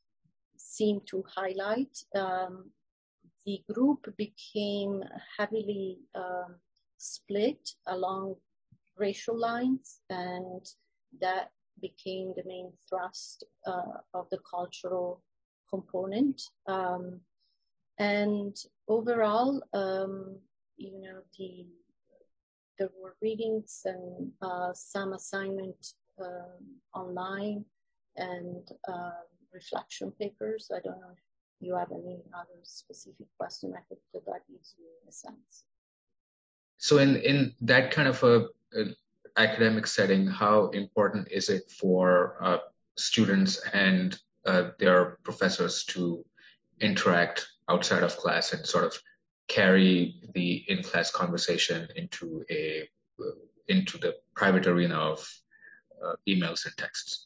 seem to highlight. Um, the group became heavily um, split along racial lines, and that became the main thrust uh, of the cultural component. Um, and overall, um, you know, the there were readings and uh, some assignment um, online, and uh, reflection papers. I don't know if you have any other specific question. I think that that gives you a sense. So in, in that kind of a, a academic setting, how important is it for uh, students and uh, their professors to interact outside of class and sort of carry the in-class conversation into a into the private arena of uh, emails and texts?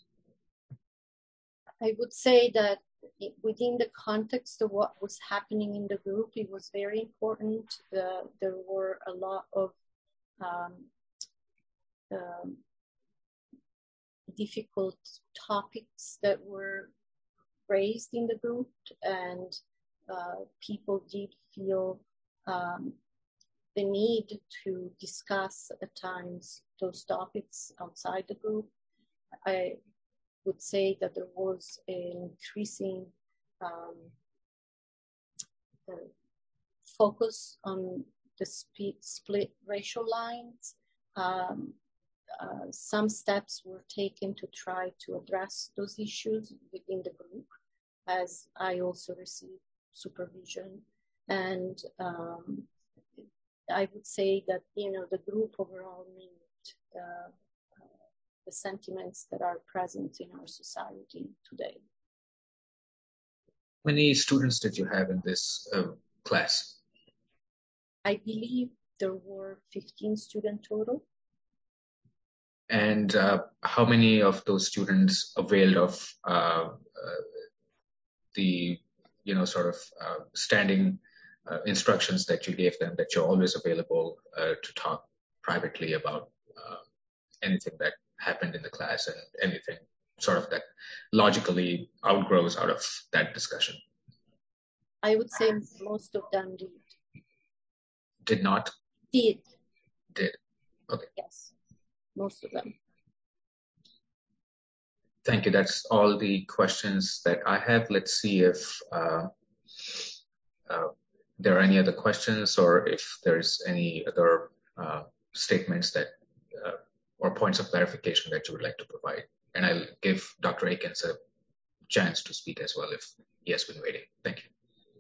I would say that within the context of what was happening in the group, it was very important. Uh, there were a lot of um, um, difficult topics that were raised in the group, and uh, people did feel um, the need to discuss at times those topics outside the group. I would say that there was an increasing um, uh, focus on the sp- split racial lines. Um, uh, some steps were taken to try to address those issues within the group, as I also received supervision. And um, I would say that, you know, the group overall mimicked uh, uh, the sentiments that are present in our society today. many students did you have in this uh, class? I believe there were fifteen students total. And uh, how many of those students availed of uh, uh, the, you know, sort of uh, standing uh, instructions that you gave them, that you're always available uh, to talk privately about uh, anything that happened in the class and anything sort of that logically outgrows out of that discussion? I would say most of them did. Did not? Did. Did. Okay. Yes, most of them. Thank you. That's all the questions that I have. Let's see if uh, uh, there are any other questions or if there's any other uh, statements that uh, or points of clarification that you would like to provide. And I'll give Doctor Akins a chance to speak as well if he has been waiting. Thank you.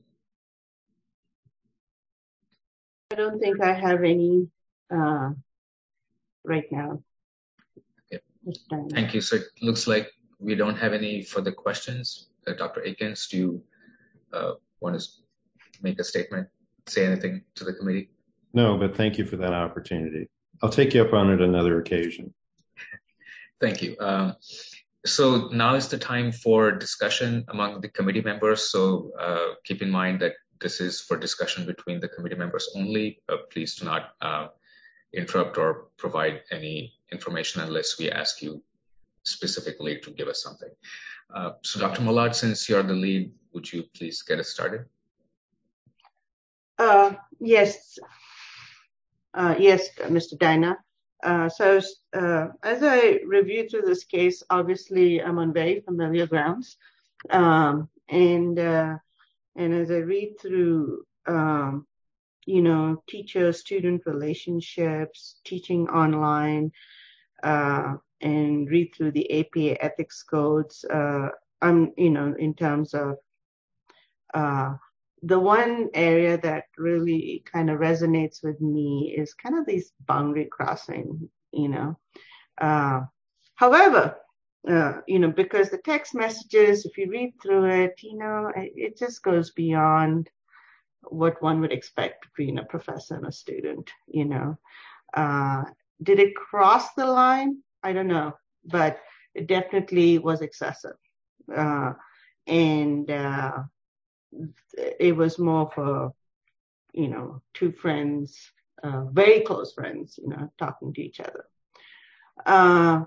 I don't think I have any uh, right now. Okay. Thank you. So it looks like we don't have any further questions. Uh, Doctor Akins, do you uh, want to make a statement, say anything to the committee? No, but thank you for that opportunity. I'll take you up on it another occasion. Thank you. Um, so now is the time for discussion among the committee members. So uh, keep in mind that this is for discussion between the committee members only. Uh, please do not uh, interrupt or provide any information unless we ask you specifically to give us something. Uh, so Doctor Malad, since you're the lead, would you please get us started? Uh, yes. Uh, yes, Mister Daina. Uh, so uh, as I review through this case, obviously I'm on very familiar grounds. Um, and uh, and as I read through, um, you know, teacher-student relationships, teaching online, uh, and read through the A P A ethics codes, uh, I'm, you know, in terms of uh, the one area that really kind of resonates with me is kind of these boundary crossing, you know. Uh, however, uh, you know, because the text messages, if you read through it, you know, it, it just goes beyond what one would expect between a professor and a student, you know. Uh, did it cross the line? I don't know, but it definitely was excessive. Uh, and uh, it was more for, you know, two friends, uh, very close friends, you know, talking to each other. Uh,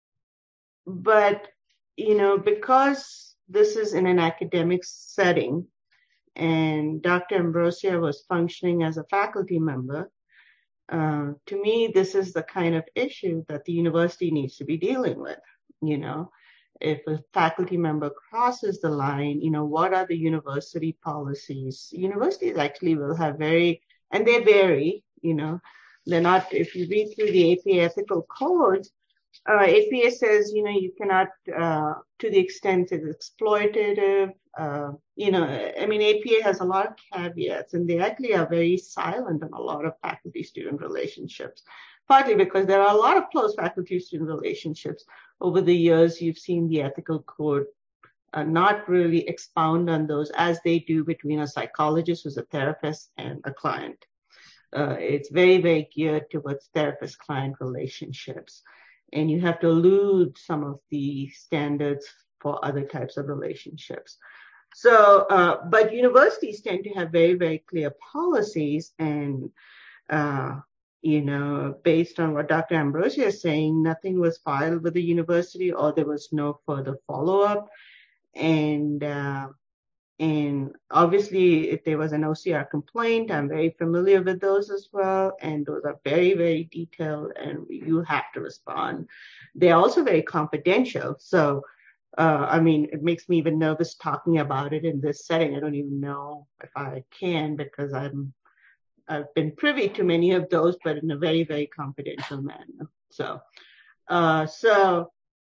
but, you know, because this is in an academic setting and Doctor Ambrosia was functioning as a faculty member, uh, to me, this is the kind of issue that the university needs to be dealing with, you know. If a faculty member crosses the line, you know, what are the university policies? Universities actually will have very, and they vary, you know, they're not, if you read through the A P A ethical codes, uh, A P A says, you know, you cannot, uh, to the extent it's exploitative, uh, you know, I mean, A P A has a lot of caveats and they actually are very silent on a lot of faculty-student relationships. Partly because there are a lot of close faculty-student relationships. Over the years, you've seen the ethical code uh, not really expound on those as they do between a psychologist who's a therapist and a client. Uh, it's very, very geared towards therapist-client relationships. And you have to elude some of the standards for other types of relationships. So, uh, but universities tend to have very, very clear policies and uh, you know, based on what Doctor Ambrosia is saying, nothing was filed with the university or there was no further follow-up. And uh, and obviously, if there was an O C R complaint, I'm very familiar with those as well. And those are very, very detailed and you have to respond. They're also very confidential. So, uh, I mean, it makes me even nervous talking about it in this setting. I don't even know if I can because I'm I've been privy to many of those, but in a very, very confidential manner. So, uh, so,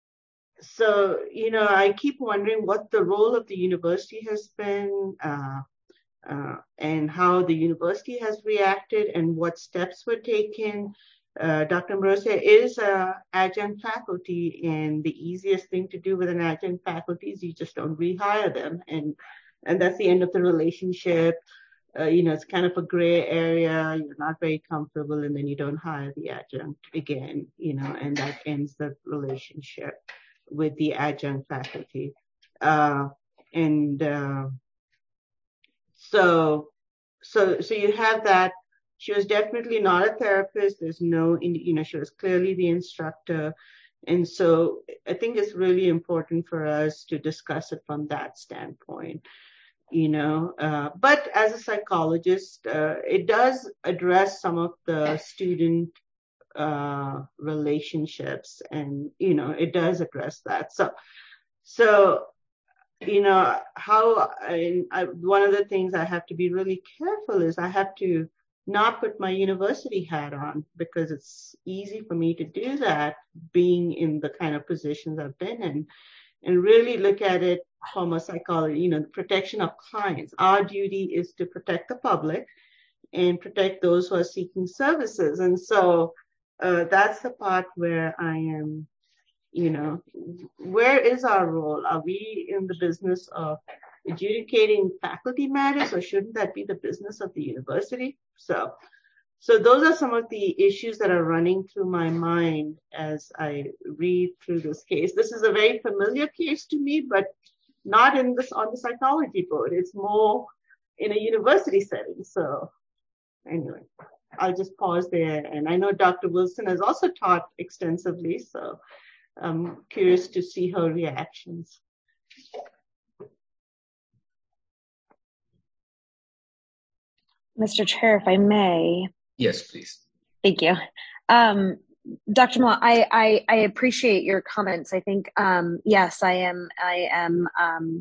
so, you know, I keep wondering what the role of the university has been, uh, uh, and how the university has reacted and what steps were taken. Uh, Doctor Ambrosia is an adjunct faculty, and the easiest thing to do with an adjunct faculty is you just don't rehire them. And and that's the end of the relationship. Uh, you know, it's kind of a gray area. You're not very comfortable, and then you don't hire the adjunct again, you know, and that ends the relationship with the adjunct faculty. Uh, and uh, so, so, so you have that. She was definitely not a therapist. There's no, you know, she was clearly the instructor. And so I think it's really important for us to discuss it from that standpoint. You know, uh, but as a psychologist, uh, it does address some of the student uh, relationships, and you know, it does address that. So, so you know, how I, I, one of the things I have to be really careful is I have to not put my university hat on, because it's easy for me to do that, being in the kind of positions I've been in, and really look at it from a psychology, you know, the protection of clients. Our duty is to protect the public and protect those who are seeking services. And so uh, that's the part where I am, you know, where is our role? Are we in the business of adjudicating faculty matters, or shouldn't that be the business of the university? So, so those are some of the issues that are running through my mind as I read through this case. This is a very familiar case to me, but not in this on the psychology board. It's more in a university setting. So anyway, I'll just pause there. And I know Doctor Wilson has also taught extensively, so I'm curious to see her reactions. Mister Chair, if I may. Yes, please. Thank you. Um, Doctor Malott, I, I, I appreciate your comments. I think, um, yes, I am, I am um,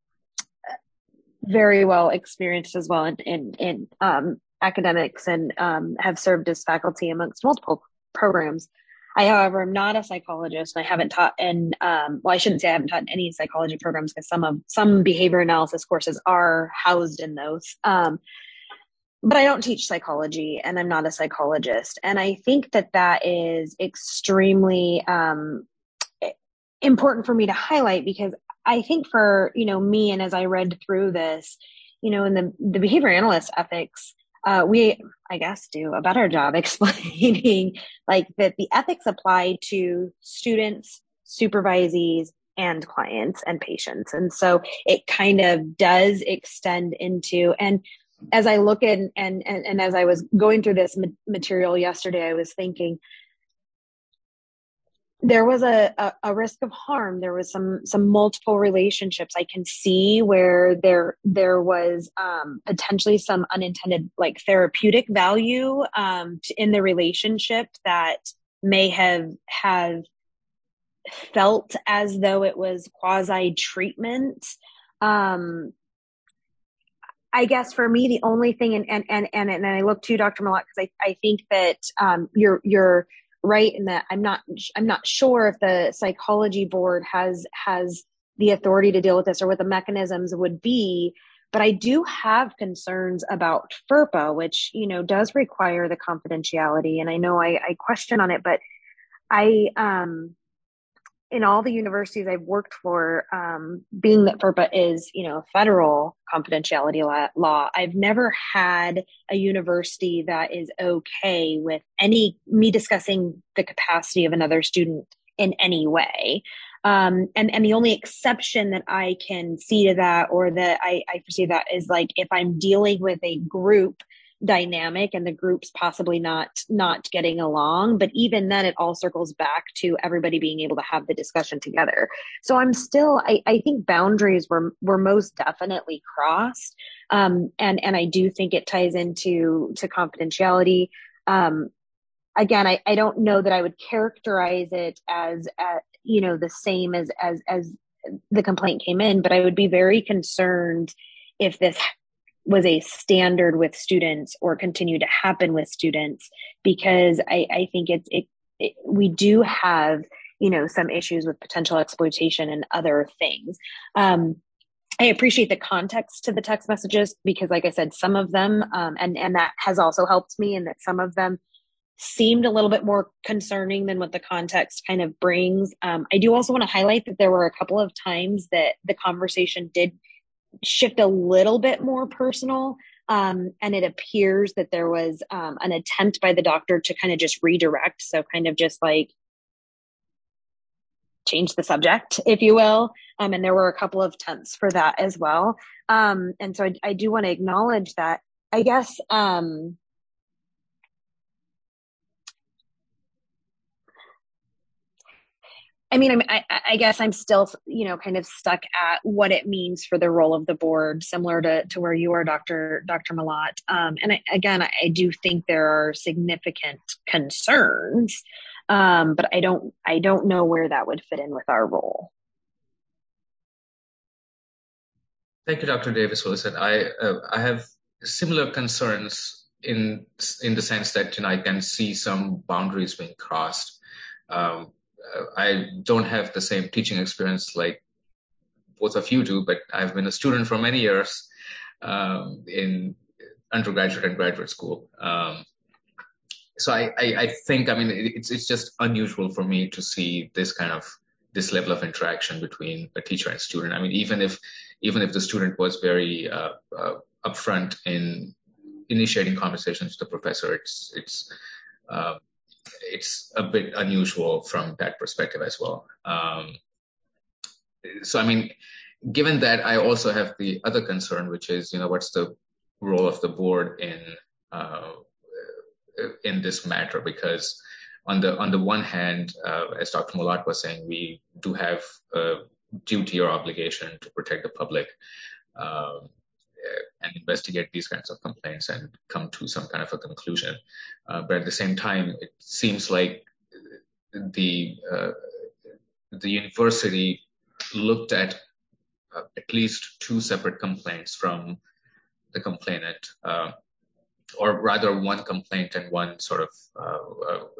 very well experienced as well in, in, in um, academics, and um, have served as faculty amongst multiple programs. I, however, am not a psychologist. I haven't taught in, um, well, I shouldn't say I haven't taught in any psychology programs, because some of, some behavior analysis courses are housed in those. Um, But I don't teach psychology, and I'm not a psychologist. And I think that that is extremely um, important for me to highlight, because I think for, you know, me, and as I read through this, you know, in the, the behavior analyst ethics, uh, we, I guess, do a better job explaining like that the ethics apply to students, supervisees, and clients and patients. And so it kind of does extend into, and as I look at, and, and, and as I was going through this material yesterday, I was thinking there was a, a, a risk of harm. There was some, some multiple relationships. I can see where there, there was um, potentially some unintended, like, therapeutic value um, in the relationship that may have, have felt as though it was quasi treatment. Um, I guess for me, the only thing, and and and and, and I look to Doctor Malott, because I, I think that um, you're you're right in that I'm not I'm not sure if the psychology board has has the authority to deal with this, or what the mechanisms would be. But I do have concerns about FERPA, which, you know, does require the confidentiality, and I know I, I question on it, but I um. in all the universities I've worked for, um, being that FERPA is, you know, federal confidentiality law, I've never had a university that is okay with any, me discussing the capacity of another student in any way. Um, and, and the only exception that I can see to that, or that I, I foresee that, is like if I'm dealing with a group dynamic and the group's possibly not not getting along, but even then it all circles back to everybody being able to have the discussion together. So I'm still, I, I think boundaries were were most definitely crossed, um, and and I do think it ties into to confidentiality. Um, again, I, I don't know that I would characterize it as uh, you know the same as as as the complaint came in, but I would be very concerned if this was a standard with students or continue to happen with students, because I, I think it's, it, it, we do have, you know, some issues with potential exploitation and other things. Um, I appreciate the context to the text messages, because like I said, some of them, um, and, and that has also helped me, in that some of them seemed a little bit more concerning than what the context kind of brings. Um, I do also want to highlight that there were a couple of times that the conversation did shift a little bit more personal. Um, and it appears that there was um, an attempt by the doctor to kind of just redirect. So kind of just like change the subject, if you will. Um, and there were a couple of attempts for that as well. Um, and so I, I do want to acknowledge that. I guess, um, I mean, I, I guess I'm still, you know, kind of stuck at what it means for the role of the board, similar to, to where you are, Doctor Doctor Malott. Um, and I, again, I do think there are significant concerns, um, but I don't, I don't know where that would fit in with our role. Thank you, Doctor Davis-Wilson. I uh, I have similar concerns in in the sense that, you know, I can see some boundaries being crossed. Um, I don't have the same teaching experience like both of you do, but I've been a student for many years um, in undergraduate and graduate school. Um, so I, I, I think, I mean, it's it's just unusual for me to see this kind of this level of interaction between a teacher and student. I mean, even if even if the student was very uh, uh, upfront in initiating conversations with the professor, it's it's uh, it's a bit unusual from that perspective as well. Um, so, I mean, given that, I also have the other concern, which is, you know, what's the role of the board in uh, in this matter? Because on the on the one hand, uh, as Doctor Malott was saying, we do have a duty or obligation to protect the public uh, and investigate these kinds of complaints and come to some kind of a conclusion. Uh, but at the same time, it seems like the uh, the university looked at uh, at least two separate complaints from the complainant, uh, or rather one complaint and one sort of uh, uh,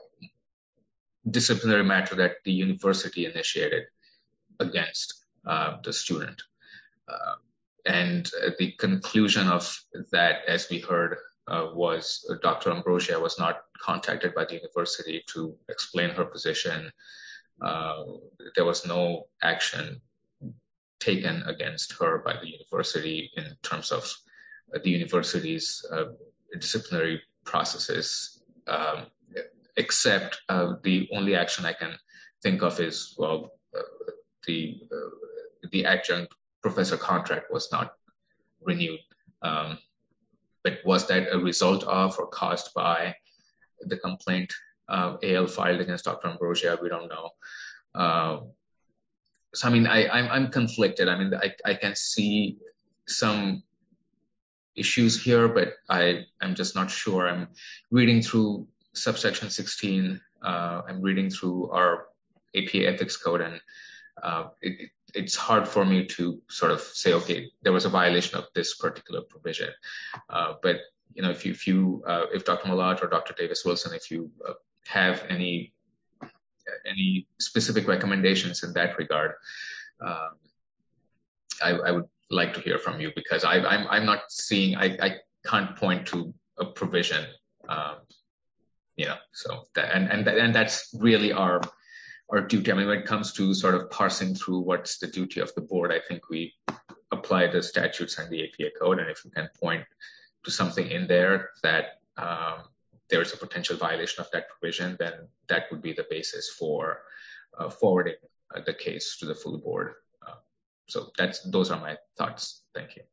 disciplinary matter that the university initiated against uh, the student. Uh, and uh, the conclusion of that, as we heard, uh, was uh, Doctor Ambrosia was not contacted by the university to explain her position. Uh, there was no action taken against her by the university in terms of uh, the university's uh, disciplinary processes, um, except uh, the only action I can think of is, well, uh, the uh, the adjunct professor contract was not renewed. Um, but was that a result of or caused by the complaint uh, A L filed against Doctor Ambrosia? We don't know. Uh, so, I mean, I, I'm, I'm conflicted. I mean, I, I can see some issues here, but I, I'm just not sure. I'm reading through subsection sixteen. Uh, I'm reading through our A P A ethics code, and uh, it, it, it's hard for me to sort of say, okay, there was a violation of this particular provision. Uh, but, you know, if you, if, you, uh, if Doctor Malott or Doctor Davis-Wilson, if you uh, have any any specific recommendations in that regard, um, I, I would like to hear from you, because I, I'm I'm not seeing, I, I can't point to a provision, um, you know, so that, and and and that's really our our duty. I mean, when it comes to sort of parsing through what's the duty of the board, I think we apply the statutes and the A P A code, and if you can point to something in there that um, there is a potential violation of that provision, then that would be the basis for uh, forwarding uh, the case to the full board. Uh, so that's those are my thoughts. Thank you.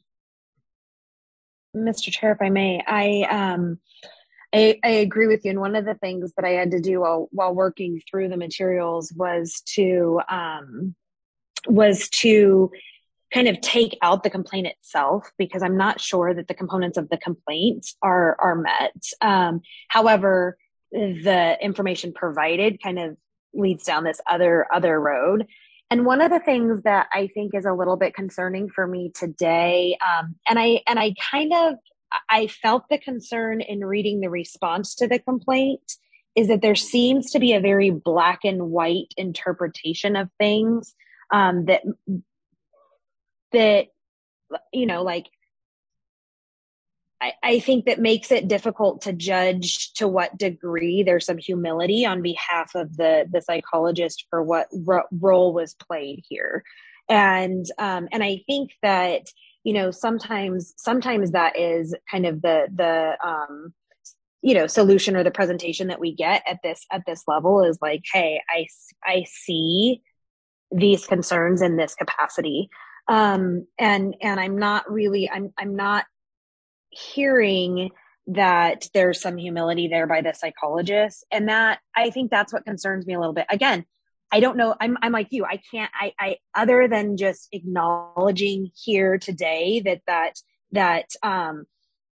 Mister Chair, if I may, I um, I, I agree with you. And one of the things that I had to do while while working through the materials was to um, was to kind of take out the complaint itself, because I'm not sure that the components of the complaint are are met. Um, however, the information provided kind of leads down this other other road. And one of the things that I think is a little bit concerning for me today, um, and I and I kind of I felt the concern in reading the response to the complaint, is that there seems to be a very black and white interpretation of things um, that. that, you know, like, I, I think that makes it difficult to judge to what degree there's some humility on behalf of the, the psychologist for what ro- role was played here. And, um, and I think that, you know, sometimes, sometimes that is kind of the, the, um, you know, solution or the presentation that we get at this, at this level is like, hey, I, I see these concerns in this capacity. Um, and, and I'm not really, I'm, I'm not hearing that there's some humility there by the psychologist. And that, I think that's what concerns me a little bit. Again, I don't know. I'm, I'm like you. I can't, I, I, other than just acknowledging here today that, that, that, um,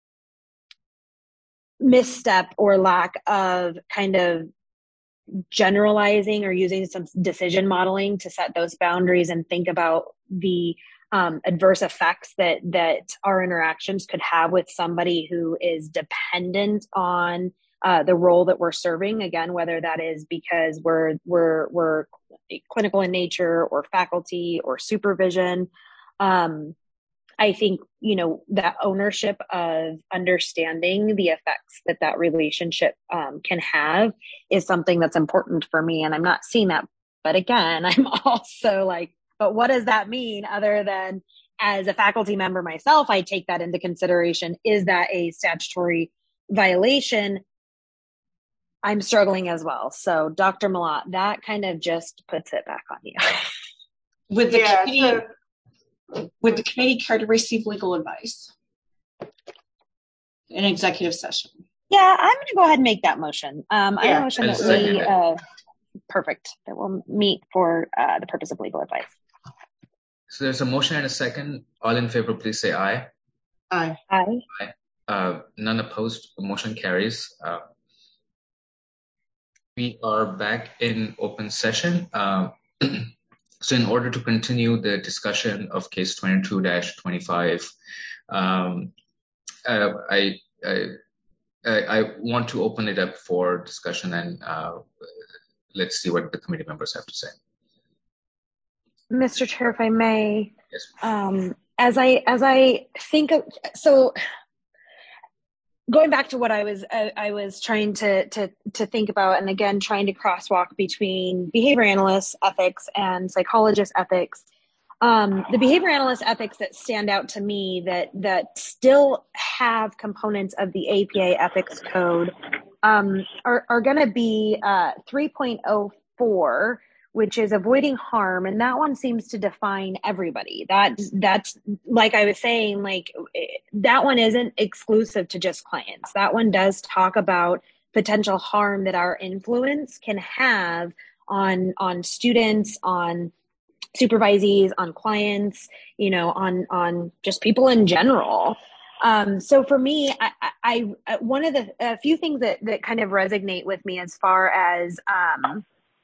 misstep or lack of kind of generalizing or using some decision modeling to set those boundaries and think about the um, adverse effects that that our interactions could have with somebody who is dependent on uh, the role that we're serving. Again, whether that is because we're we're we're clinical in nature or faculty or supervision. Um, I think, you know, that ownership of understanding the effects that that relationship um, can have is something that's important for me. And I'm not seeing that. But again, I'm also like, but what does that mean other than as a faculty member myself, I take that into consideration. Is that a statutory violation? I'm struggling as well. So Doctor Malat, that kind of just puts it back on you. With the Yeah, committee, so- would the committee care to receive legal advice in executive session? Yeah, I'm going to go ahead and make that motion. Um, Yeah, I motion I'll that second we, it. uh, perfect, that we'll meet for uh, the purpose of legal advice. So there's a motion and a second. All in favor, please say aye. Aye. Aye. Uh, none opposed. The motion carries. Uh, we are back in open session. Uh, so in order to continue the discussion of case twenty-two dash twenty-five, um, uh, I, I, I want to open it up for discussion, and uh, let's see what the committee members have to say. Mister Chair, if I may, Yes. um, as I as I think of, so going back to what I was uh, I was trying to to to think about, and again trying to crosswalk between behavior analyst ethics and psychologist ethics. Um, the behavior analyst ethics that stand out to me that that still have components of the A P A ethics code um, are are going to be uh, three point oh four, which is avoiding harm, and that one seems to define everybody. That that's like I was saying, like that one isn't exclusive to just clients. That one does talk about potential harm that our influence can have on on students, on supervisees, on clients, you know, on on just people in general. Um, so for me, I, I, I one of the a few things that that kind of resonate with me as far as um,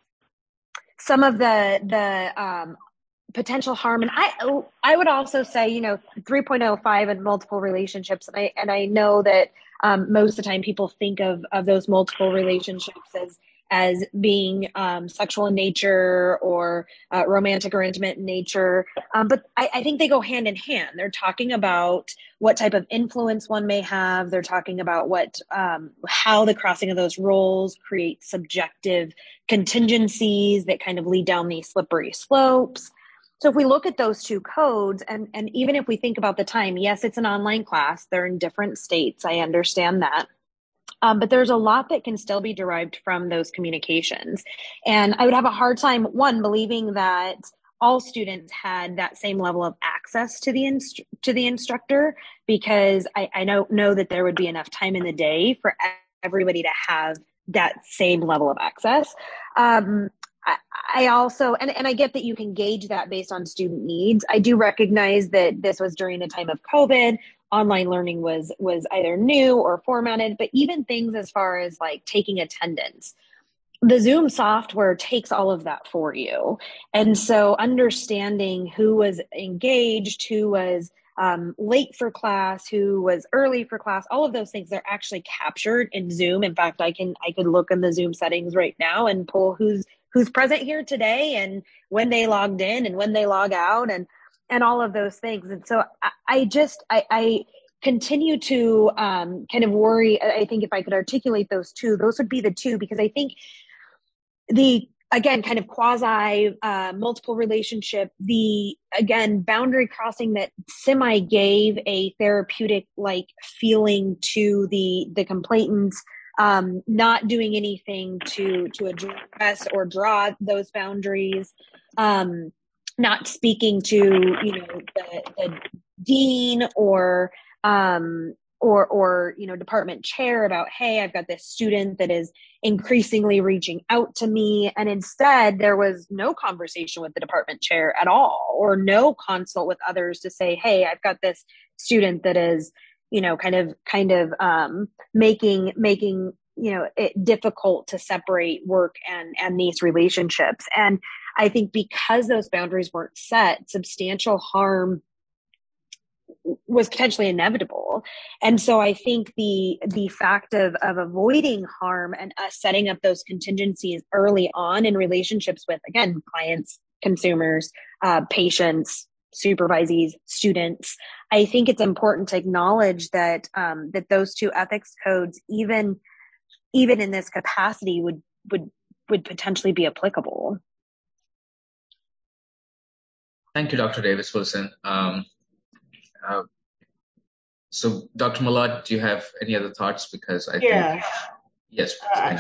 some of the the um, potential harm, and I I would also say, you know, three point oh five and multiple relationships, and I and I know that um, most of the time people think of of those multiple relationships as as being um, sexual in nature or uh, romantic or intimate in nature. Um, but I, I think they go hand in hand. They're talking about what type of influence one may have. They're talking about what, um, how the crossing of those roles creates subjective contingencies that kind of lead down these slippery slopes. So if we look at those two codes, and, and even if we think about the time, yes, it's an online class. They're in different states. I understand that. Um, but there's a lot that can still be derived from those communications. And I would have a hard time, one, believing that all students had that same level of access to the inst- to the instructor, because I, I know, know that there would be enough time in the day for everybody to have that same level of access. Um, I, I also, and, and I get that you can gauge that based on student needs. I do recognize that this was during a time of COVID. Online learning was was either new or formatted, but even things as far as like taking attendance, the Zoom software takes all of that for you. And so understanding who was engaged, who was um, late for class, who was early for class, all of those things are actually captured in Zoom. In fact, I can I could look in the Zoom settings right now and pull who's who's present here today and when they logged in and when they log out, and and all of those things. And so I, I just, I, I continue to um, kind of worry. I think if I could articulate those two, those would be the two, because I think the again, kind of quasi uh, multiple relationship, the, again, boundary crossing that semi gave a therapeutic like feeling to the, the complainants, um, not doing anything to, to address or draw those boundaries, um, not speaking to, you know, the, the dean or, um, or, or, you know, department chair about, hey, I've got this student that is increasingly reaching out to me. And instead there was no conversation with the department chair at all, or no consult with others to say, hey, I've got this student that is, you know, kind of, kind of, um, making, making, you know, it difficult to separate work and, and these relationships. And I think because those boundaries weren't set, substantial harm was potentially inevitable. And so I think the the fact of of avoiding harm and us setting up those contingencies early on in relationships with, again, clients, consumers, uh, patients, supervisees, students, I think it's important to acknowledge that um, that those two ethics codes, even even in this capacity, would would would potentially be applicable. Thank you, Doctor Davis-Wilson. Um, Uh, so, Doctor Malott, do you have any other thoughts? Because I yeah. think, yes, uh,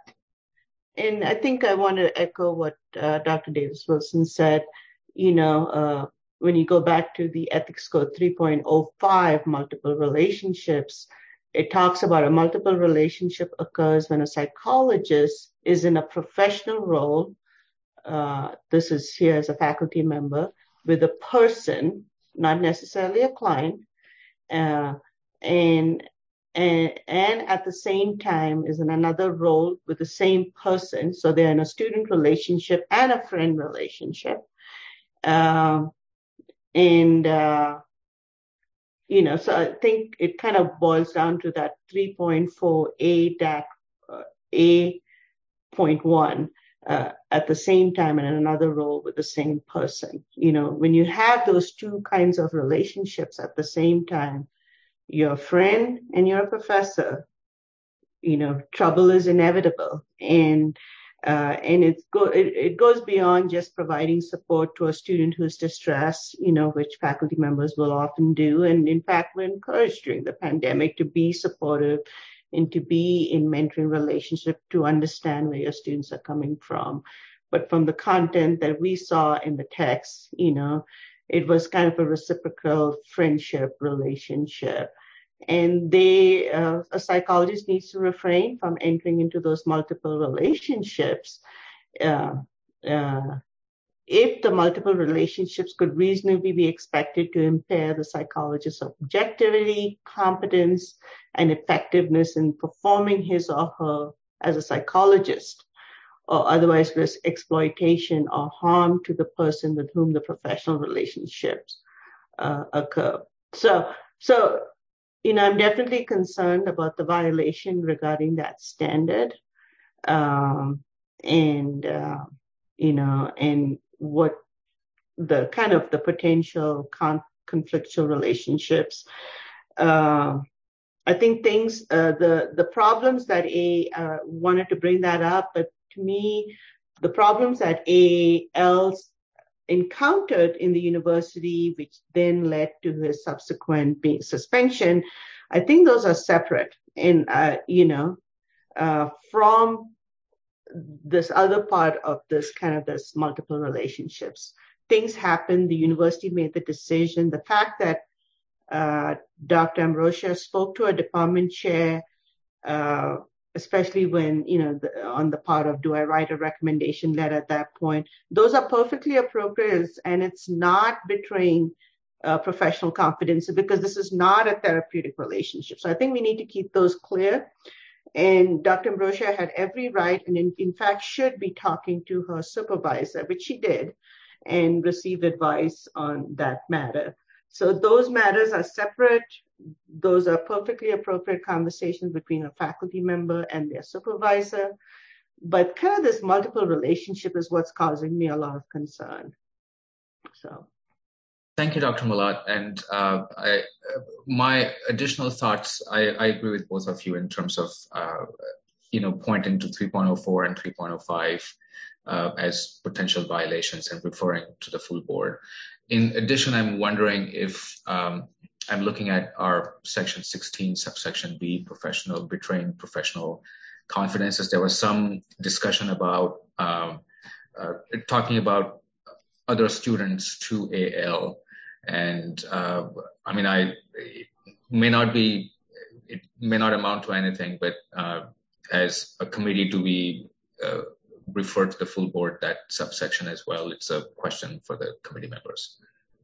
and I think I want to echo what uh, Doctor Davis-Wilson said. You know, uh, when you go back to the Ethics Code three point oh five, multiple relationships, it talks about a multiple relationship occurs when a psychologist is in a professional role. Uh, this is here as a faculty member with a person, not necessarily a client, uh, and, and and at the same time is in another role with the same person. So they're in a student relationship and a friend relationship. Uh, and, uh, you know, so I think it kind of boils down to that three point four A A point one. Uh, at the same time in another role with the same person. You know, when you have those two kinds of relationships at the same time, you're a friend and you're a professor, you know, trouble is inevitable. And uh, and it's go, it, it goes beyond just providing support to a student who's distressed, you know, which faculty members will often do. And in fact, we're encouraged during the pandemic to be supportive and to be in mentoring relationship to understand where your students are coming from. But from the content that we saw in the text, you know, it was kind of a reciprocal friendship relationship. And they, uh, a psychologist needs to refrain from entering into those multiple relationships. Uh, uh, if the multiple relationships could reasonably be expected to impair the psychologist's objectivity, competence, and effectiveness in performing his or her as a psychologist, or otherwise risk exploitation or harm to the person with whom the professional relationships uh, occur. So, so, you know, I'm definitely concerned about the violation regarding that standard, um, and uh, you know, and what the kind of the potential con- conflictual relationships. Uh, I think things, uh, the the problems that A uh, wanted to bring that up, but to me, the problems that A L encountered in the university, which then led to his subsequent being suspension, I think those are separate. And uh, you know, uh, from this other part of this kind of this multiple relationships. Things happened. The university made the decision. The fact that uh, Doctor Ambrosia spoke to a department chair, uh, especially when, you know, the, on the part of, do I write a recommendation letter at that point? Those are perfectly appropriate, and it's not betraying uh, professional confidence, because this is not a therapeutic relationship. So I think we need to keep those clear. And Doctor Ambrosia had every right, and in, in fact should be talking to her supervisor, which she did, and received advice on that matter. So those matters are separate. Those are perfectly appropriate conversations between a faculty member and their supervisor. But kind of this multiple relationship is what's causing me a lot of concern. So. Thank you, Doctor Malott. And uh, I, uh, my additional thoughts, I, I agree with both of you in terms of, uh, you know, pointing to three point oh four and three point oh five. uh, as potential violations and referring to the full board. In addition, I'm wondering if um, I'm looking at our section sixteen, subsection B, professional, betraying professional confidences. There was some discussion about um, uh, talking about other students to A L. And uh, I mean, I it may not be, it may not amount to anything, but uh, as a committee, do we uh, refer to the full board that subsection as well? It's a question for the committee members.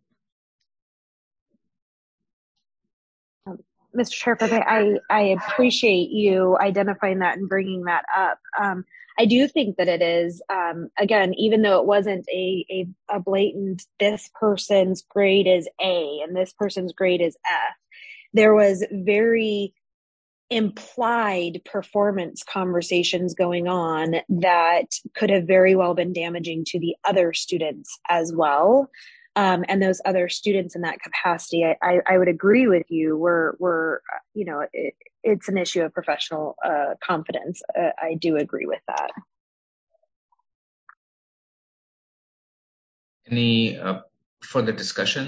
Um, Mister Sharif, I, I appreciate you identifying that and bringing that up. Um, I do think that it is, um, again, even though it wasn't a, a, a blatant, this person's grade is A and this person's grade is F, there was very implied performance conversations going on that could have very well been damaging to the other students as well. Um, and those other students in that capacity, I, I, I would agree with you. We're, we're you know, it, it's an issue of professional uh, confidence. Uh, I do agree with that. Any uh, further discussion?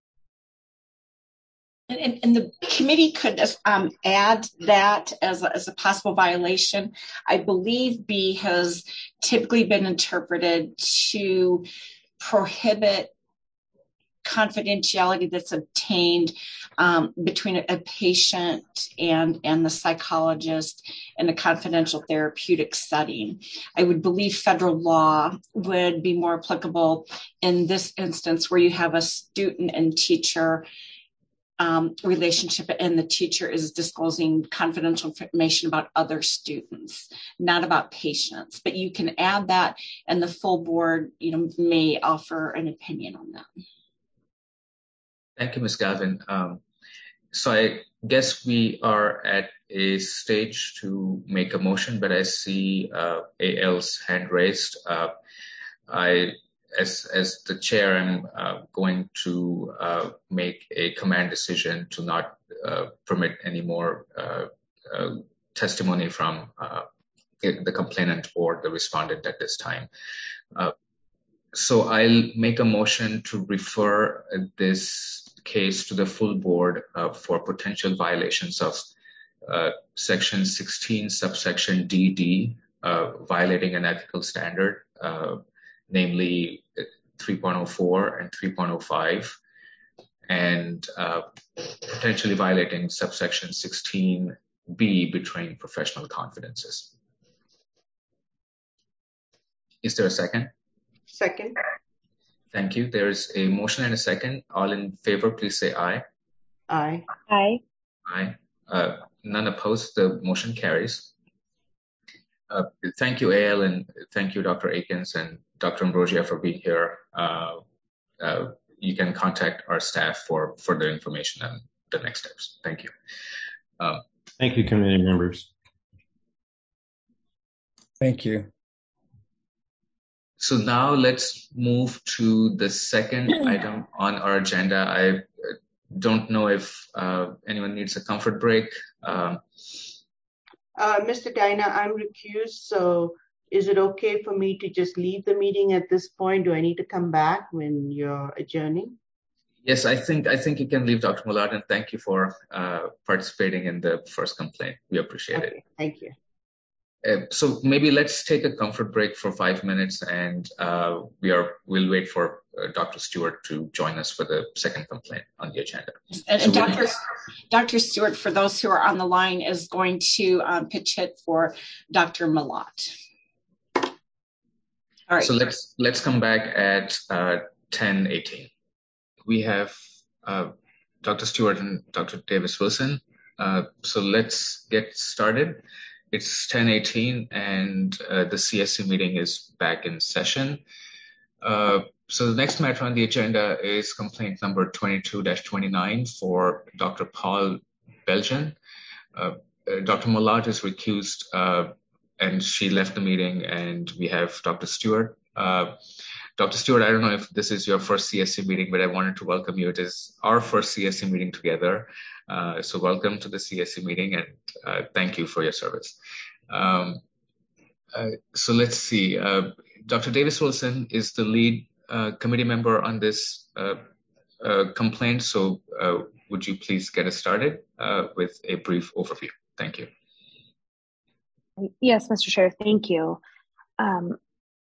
And, and the committee could um, add that as a, as a possible violation. I believe B has typically been interpreted to prohibit confidentiality that's obtained um, between a, a patient and, and the psychologist in a confidential therapeutic setting. I would believe federal law would be more applicable in this instance where you have a student and teacher Um, relationship and the teacher is disclosing confidential information about other students, not about patients. But you can add that and the full board, you know, may offer an opinion on that. Thank you, Miz Galvin. Um, so I guess we are at a stage to make a motion, but I see uh, A L's hand raised. Uh, I As, as the chair, I'm uh, going to uh, make a command decision to not uh, permit any more uh, uh, testimony from uh, the complainant or the respondent at this time. Uh, so I'll make a motion to refer this case to the full board uh, for potential violations of uh, section sixteen, subsection D D, uh, violating an ethical standard, uh, namely three point oh four and three point oh five, and uh, potentially violating subsection sixteen B, betraying professional confidences. Is there a second? Second. Thank you. There is a motion and a second. All in favor, please say aye. Aye. Aye. Aye. Uh, none opposed. The motion carries. Uh, thank you, A L, and thank you, Doctor Akins and Doctor Ambrosia, for being here. Uh, uh, you can contact our staff for further information on the next steps. Thank you. Uh, thank you, committee members. Thank you. So now let's move to the second item on our agenda. I don't know if uh, anyone needs a comfort break. Um, Uh, Mister Daina, I'm recused, so is it okay for me to just leave the meeting at this point? Do I need to come back when you're adjourning? Yes, I think I think you can leave, Doctor Mullard, and thank you for uh, participating in the first complaint. We appreciate okay, it. Thank you. Uh, so maybe let's take a comfort break for five minutes, and uh, we are we'll wait for uh, Doctor Stewart to join us for the second complaint on the agenda. And, so and Doctor Doctor Stewart, for those who are on the line, is going to um, pitch it for Doctor Malott. All right. So let's let's come back at uh, ten eighteen. We have uh, Doctor Stewart and Doctor Davis Wilson. Uh, so let's get started. It's ten eighteen and uh, the C S C meeting is back in session. Uh, so the next matter on the agenda is complaint number twenty-two dash twenty-nine for Doctor Paul Belgian. Uh, uh, Doctor Malott is recused uh, and she left the meeting, and we have Doctor Stewart. Uh, Doctor Stewart, I don't know if this is your first C S C meeting, but I wanted to welcome you. It is our first C S C meeting together. Uh, so welcome to the C S C meeting, and uh, thank you for your service. Um, uh, so let's see. Uh, Doctor Davis-Wilson is the lead uh, committee member on this uh, uh, complaint, so uh, would you please get us started uh, with a brief overview? Thank you. Yes, Mister Chair, thank you. Um,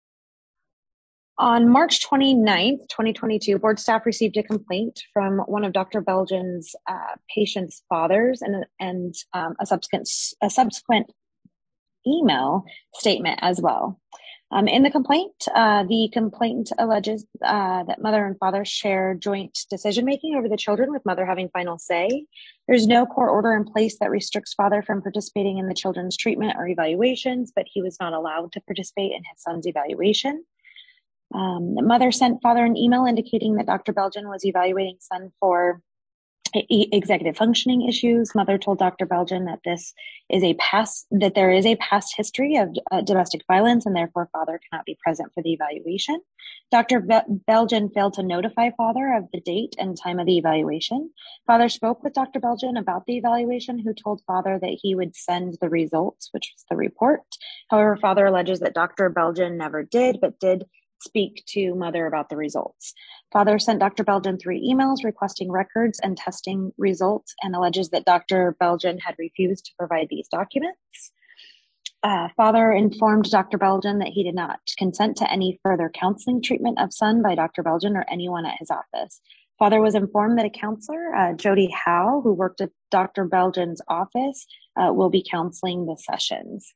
on March twenty-ninth, twenty twenty-two, board staff received a complaint from one of Doctor Belgen's uh, patient's fathers and, and um, a subsequent a subsequent email statement as well. Um, in the complaint, uh, the complainant alleges uh, that mother and father share joint decision-making over the children, with mother having final say. There's no court order in place that restricts father from participating in the children's treatment or evaluations, but he was not allowed to participate in his son's evaluation. Um, the mother sent father an email indicating that Doctor Belgen was evaluating son for executive functioning issues. Mother told Doctor Belgen that this is a past, that there is a past history of uh, domestic violence, and therefore father cannot be present for the evaluation. Doctor Be- Belgen failed to notify father of the date and time of the evaluation. Father spoke with Doctor Belgen about the evaluation, who told father that he would send the results, which was the report. However, father alleges that Doctor Belgen never did, but did speak to mother about the results. Father sent Doctor Belgen three emails requesting records and testing results, and alleges that Doctor Belgen had refused to provide these documents. Uh, father informed Doctor Belgen that he did not consent to any further counseling treatment of son by Doctor Belgen or anyone at his office. Father was informed that a counselor, uh, Jody Howe, who worked at Doctor Belgen's office, uh, will be counseling the sessions.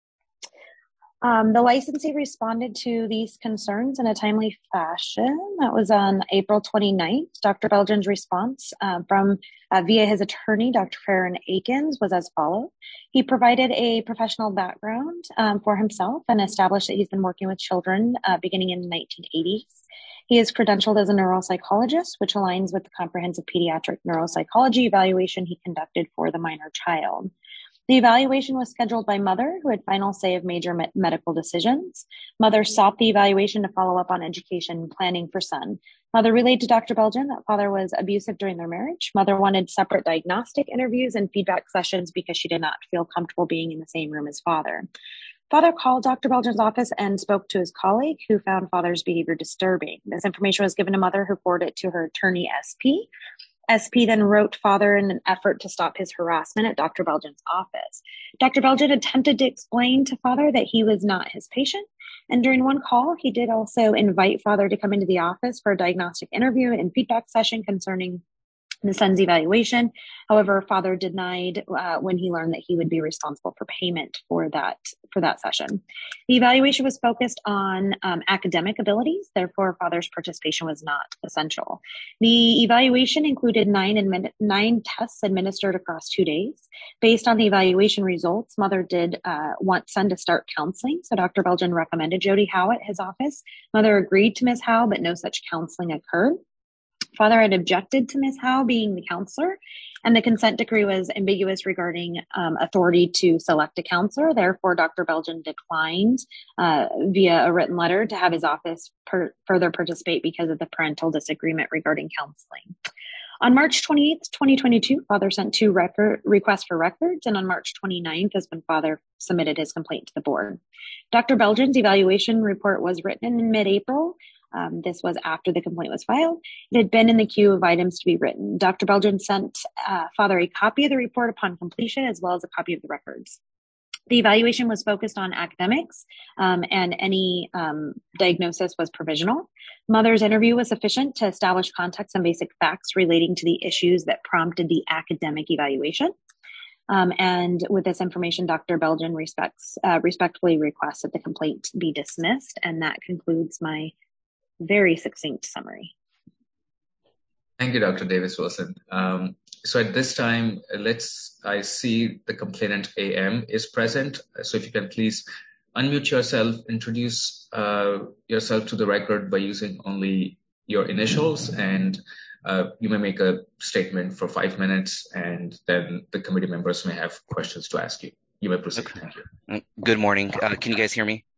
Um, the licensee responded to these concerns in a timely fashion. That was on April twenty-ninth. Doctor Belgen's response uh, from uh, via his attorney, Doctor Farron Akins, was as follows. He provided a professional background um, for himself and established that he's been working with children uh, beginning in the nineteen eighties. He is credentialed as a neuropsychologist, which aligns with the comprehensive pediatric neuropsychology evaluation he conducted for the minor child. The evaluation was scheduled by mother, who had final say of major me- medical decisions. Mother sought the evaluation to follow up on education planning for son. Mother relayed to Doctor Belgen that father was abusive during their marriage. Mother wanted separate diagnostic interviews and feedback sessions because she did not feel comfortable being in the same room as father. Father called Doctor Belgen's office and spoke to his colleague, who found father's behavior disturbing. This information was given to mother, who forwarded it to her attorney, S P. S P then wrote father in an effort to stop his harassment at Doctor Belgen's office. Doctor Belgen attempted to explain to father that he was not his patient, and during one call, he did also invite father to come into the office for a diagnostic interview and feedback session concerning the son's evaluation. However, father denied uh, when he learned that he would be responsible for payment for that for that session. The evaluation was focused on um, academic abilities. Therefore, father's participation was not essential. The evaluation included nine admin- nine tests administered across two days. Based on the evaluation results, mother did uh, want son to start counseling. So Doctor Belgen recommended Jody Howe at his office. Mother agreed to Miz Howe, but no such counseling occurred. Father had objected to Miz Howe being the counselor, and the consent decree was ambiguous regarding um, authority to select a counselor. Therefore, Doctor Belgen declined uh, via a written letter to have his office per- further participate because of the parental disagreement regarding counseling. On March twenty-eighth, twenty twenty-two, father sent two record requests for records, and on March twenty-ninth is when father submitted his complaint to the board. Doctor Belgen's evaluation report was written in mid-April. Um, this was after the complaint was filed. It had been in the queue of items to be written. Doctor Belgen sent uh, father a copy of the report upon completion, as well as a copy of the records. The evaluation was focused on academics, um, and any um, diagnosis was provisional. Mother's interview was sufficient to establish context and basic facts relating to the issues that prompted the academic evaluation. Um, and with this information, Doctor Belgen respects, uh, respectfully requests that the complaint be dismissed, and that concludes my very succinct summary. Thank you, Doctor Davis-Wilson. Um, so at this time, let's, I see the complainant A M is present. So if you can please unmute yourself, introduce uh, yourself to the record by using only your initials, and uh, you may make a statement for five minutes, and then the committee members may have questions to ask you. You may proceed. Okay. Thank you. Good morning. Uh, can you guys hear me?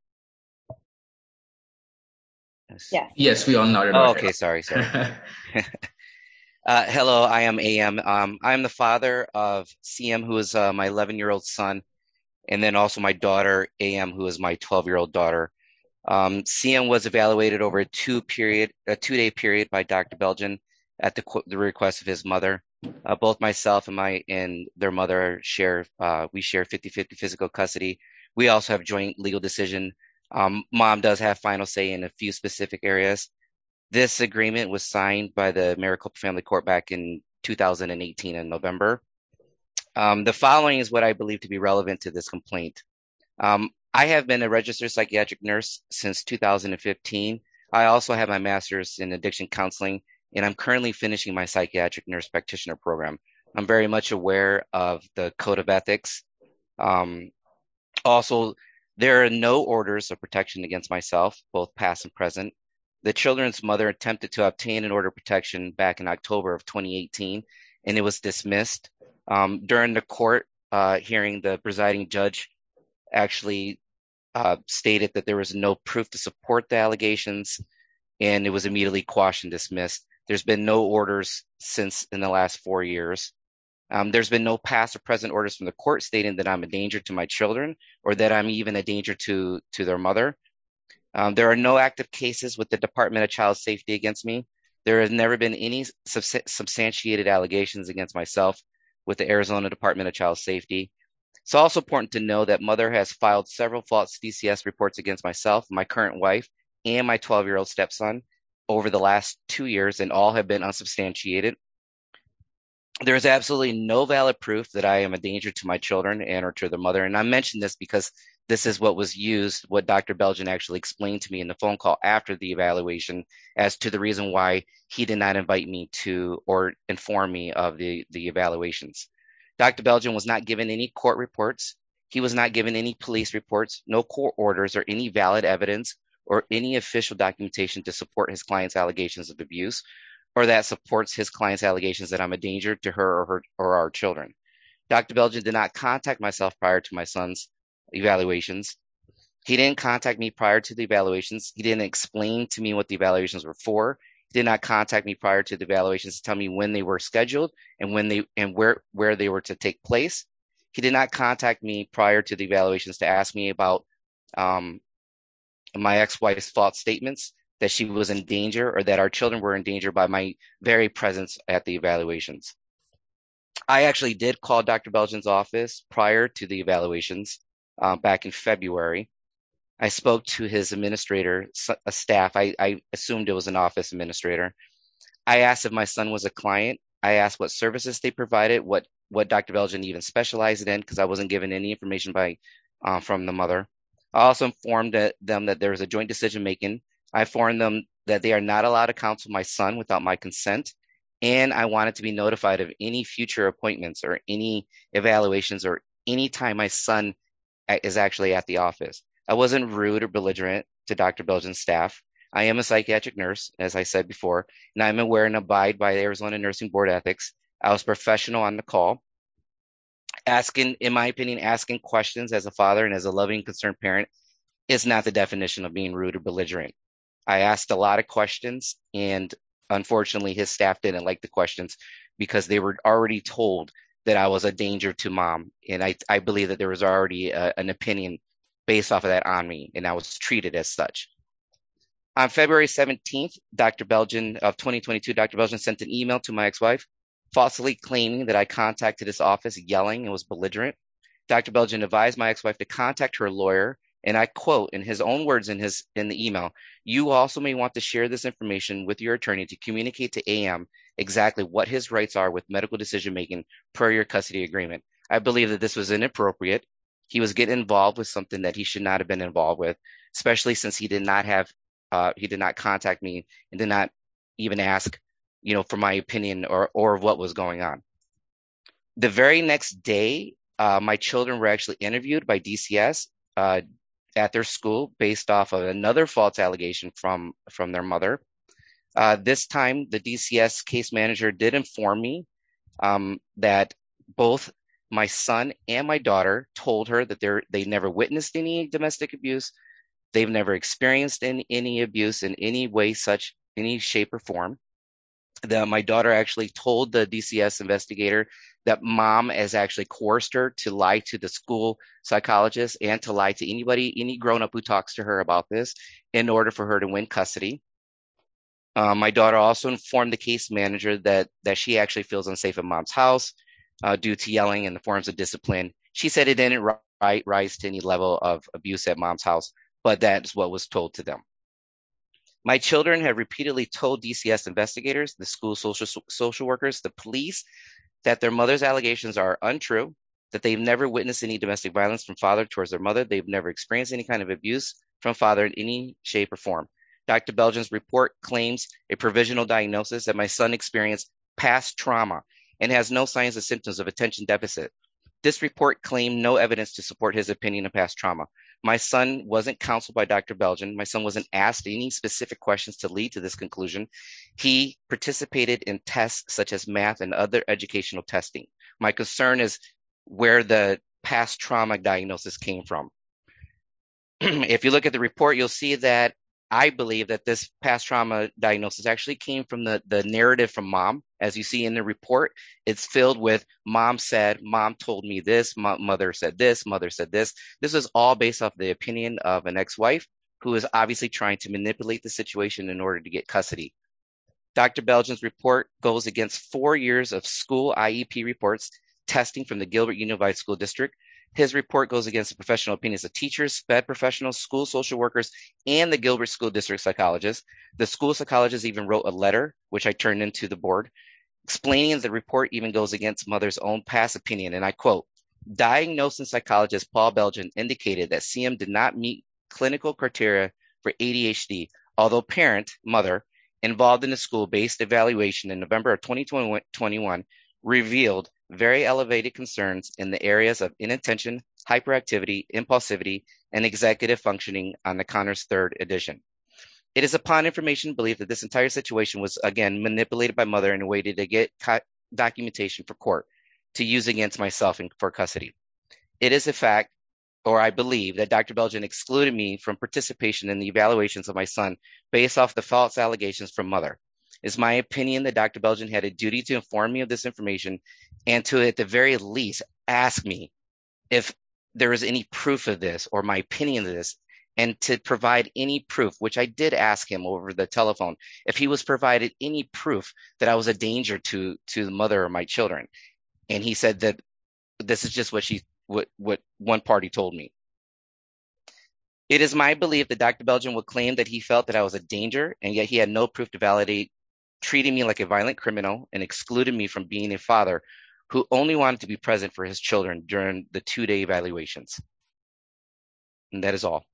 Yes. Yes, we all nodded. Oh, okay, sorry, sorry. uh, hello, I am A M. Um, I'm the father of C M, who is uh, my eleven-year-old son, and then also my daughter, A M, who is my twelve-year-old daughter. Um, C M was evaluated over a two period, a two day period by Doctor Belgian at the, the request of his mother. Uh, both myself and my and their mother share, uh, we share fifty fifty physical custody. We also have joint legal decision. Um, mom does have final say in a few specific areas. This agreement was signed by the Maricopa Family Court back in two thousand eighteen in November. Um, the following is what I believe to be relevant to this complaint. Um, I have been a registered psychiatric nurse since two thousand fifteen. I also have my master's in addiction counseling, and I'm currently finishing my psychiatric nurse practitioner program. I'm very much aware of the code of ethics. Um, also, there are no orders of protection against myself, both past and present. The children's mother attempted to obtain an order of protection back in October of twenty eighteen, and it was dismissed. Um, during the court uh, hearing, the presiding judge actually uh, stated that there was no proof to support the allegations, and it was immediately quashed and dismissed. There's been no orders since in the last four years. Um, there's been no past or present orders from the court stating that I'm a danger to my children or that I'm even a danger to, to their mother. Um, there are no active cases with the Department of Child Safety against me. There has never been any subs- substantiated allegations against myself with the Arizona Department of Child Safety. It's also important to know that mother has filed several false D C S reports against myself, my current wife, and my twelve-year-old stepson over the last two years, and all have been unsubstantiated. There is absolutely no valid proof that I am a danger to my children and or to their mother. And I mention this because this is what was used, what Doctor Belgian actually explained to me in the phone call after the evaluation as to the reason why he did not invite me to or inform me of the, the evaluations. Doctor Belgian was not given any court reports. He was not given any police reports, no court orders or any valid evidence or any official documentation to support his client's allegations of abuse, or that supports his client's allegations that I'm a danger to her or her or our children. Doctor Belgian did not contact myself prior to my son's evaluations. He didn't contact me prior to the evaluations. He didn't explain to me what the evaluations were for. He did not contact me prior to the evaluations to tell me when they were scheduled and when they and where where they were to take place. He did not contact me prior to the evaluations to ask me about um, my ex-wife's false statements that she was in danger or that our children were in danger by my very presence at the evaluations. I actually did call Doctor Belgian's office prior to the evaluations uh, back in February. I spoke to his administrator, a staff. I, I assumed it was an office administrator. I asked if my son was a client. I asked what services they provided, what, what Doctor Belgian even specialized in, because I wasn't given any information by uh, from the mother. I also informed that, them that there was a joint decision making. I informed them that they are not allowed to counsel my son without my consent. And I wanted to be notified of any future appointments or any evaluations or any time my son is actually at the office. I wasn't rude or belligerent to Doctor Belgian's staff. I am a psychiatric nurse, as I said before, and I'm aware and abide by the Arizona Nursing Board ethics. I was professional on the call. Asking, in my opinion, asking questions as a father and as a loving, concerned parent is not the definition of being rude or belligerent. I asked a lot of questions, and unfortunately, his staff didn't like the questions because they were already told that I was a danger to mom. And I, I believe that there was already a, an opinion based off of that on me, and I was treated as such. On February seventeenth, Doctor Belgian of twenty twenty-two, Doctor Belgian sent an email to my ex-wife, falsely claiming that I contacted his office yelling and was belligerent. Doctor Belgian advised my ex-wife to contact her lawyer, and I quote in his own words in his in the email, "You also may want to share this information with your attorney to communicate to A M exactly what his rights are with medical decision-making per your custody agreement." I believe that this was inappropriate. He was getting involved with something that he should not have been involved with, especially since he did not have, uh, he did not contact me and did not even ask, you know, for my opinion or or what was going on. The very next day, uh, my children were actually interviewed by D C S uh, at their school based off of another false allegation from from their mother. Uh, this time, the D C S case manager did inform me um, that both my son and my daughter told her that they're, they never witnessed any domestic abuse. They've never experienced any, any abuse in any way, such any shape or form. The, my daughter actually told the D C S investigator that mom has actually coerced her to lie to the school psychologist and to lie to anybody, any grown-up who talks to her about this in order for her to win custody. Uh, my daughter also informed the case manager that, that she actually feels unsafe at mom's house uh, due to yelling and the forms of discipline. She said it didn't ri- rise to any level of abuse at mom's house, but that's what was told to them. My children have repeatedly told D C S investigators, the school social social workers, the police, that their mother's allegations are untrue, that they've never witnessed any domestic violence from father towards their mother. They've never experienced any kind of abuse from father in any shape or form. Doctor Belgian's report claims a provisional diagnosis that my son experienced past trauma and has no signs or symptoms of attention deficit. This report claimed no evidence to support his opinion of past trauma. My son wasn't counseled by Doctor Belgian. My son wasn't asked any specific questions to lead to this conclusion. He participated in tests such as math and other educational testing. My concern is where the past trauma diagnosis came from. If you look at the report, you'll see that I believe that this past trauma diagnosis actually came from the, the narrative from mom. As you see in the report, it's filled with mom said, mom told me this, mother said this, mother said this. This is all based off the opinion of an ex-wife who is obviously trying to manipulate the situation in order to get custody. Doctor Belgian's report goes against four years of school I E P reports, testing from the Gilbert Unified School District. His report goes against the professional opinions of teachers, sped professionals, school social workers, and the Gilbert School District psychologist. The school psychologist even wrote a letter, which I turned into the board, explaining that the report even goes against mother's own past opinion. And I quote, diagnosing psychologist Paul Belgian indicated that C M did not meet clinical criteria for A D H D, although parent, mother, involved in the school-based evaluation in November of twenty twenty-one revealed very elevated concerns in the areas of inattention, hyperactivity, impulsivity, and executive functioning on the Connors third edition. It is upon information belief that this entire situation was, again, manipulated by mother in a way to get co- documentation for court to use against myself in, for custody. It is a fact, or I believe, that Doctor Belgian excluded me from participation in the evaluations of my son based off the false allegations from mother. It's my opinion that Doctor Belgian had a duty to inform me of this information and to, at the very least, ask me if there is any proof of this or my opinion of this, and to provide any proof, which I did ask him over the telephone, if he was provided any proof that I was a danger to, to the mother of my children. And he said that this is just what she, what, what one party told me. It is my belief that Doctor Belgian would claim that he felt that I was a danger, and yet he had no proof to validate, treating me like a violent criminal and excluded me from being a father who only wanted to be present for his children during the two-day evaluations. And that is all.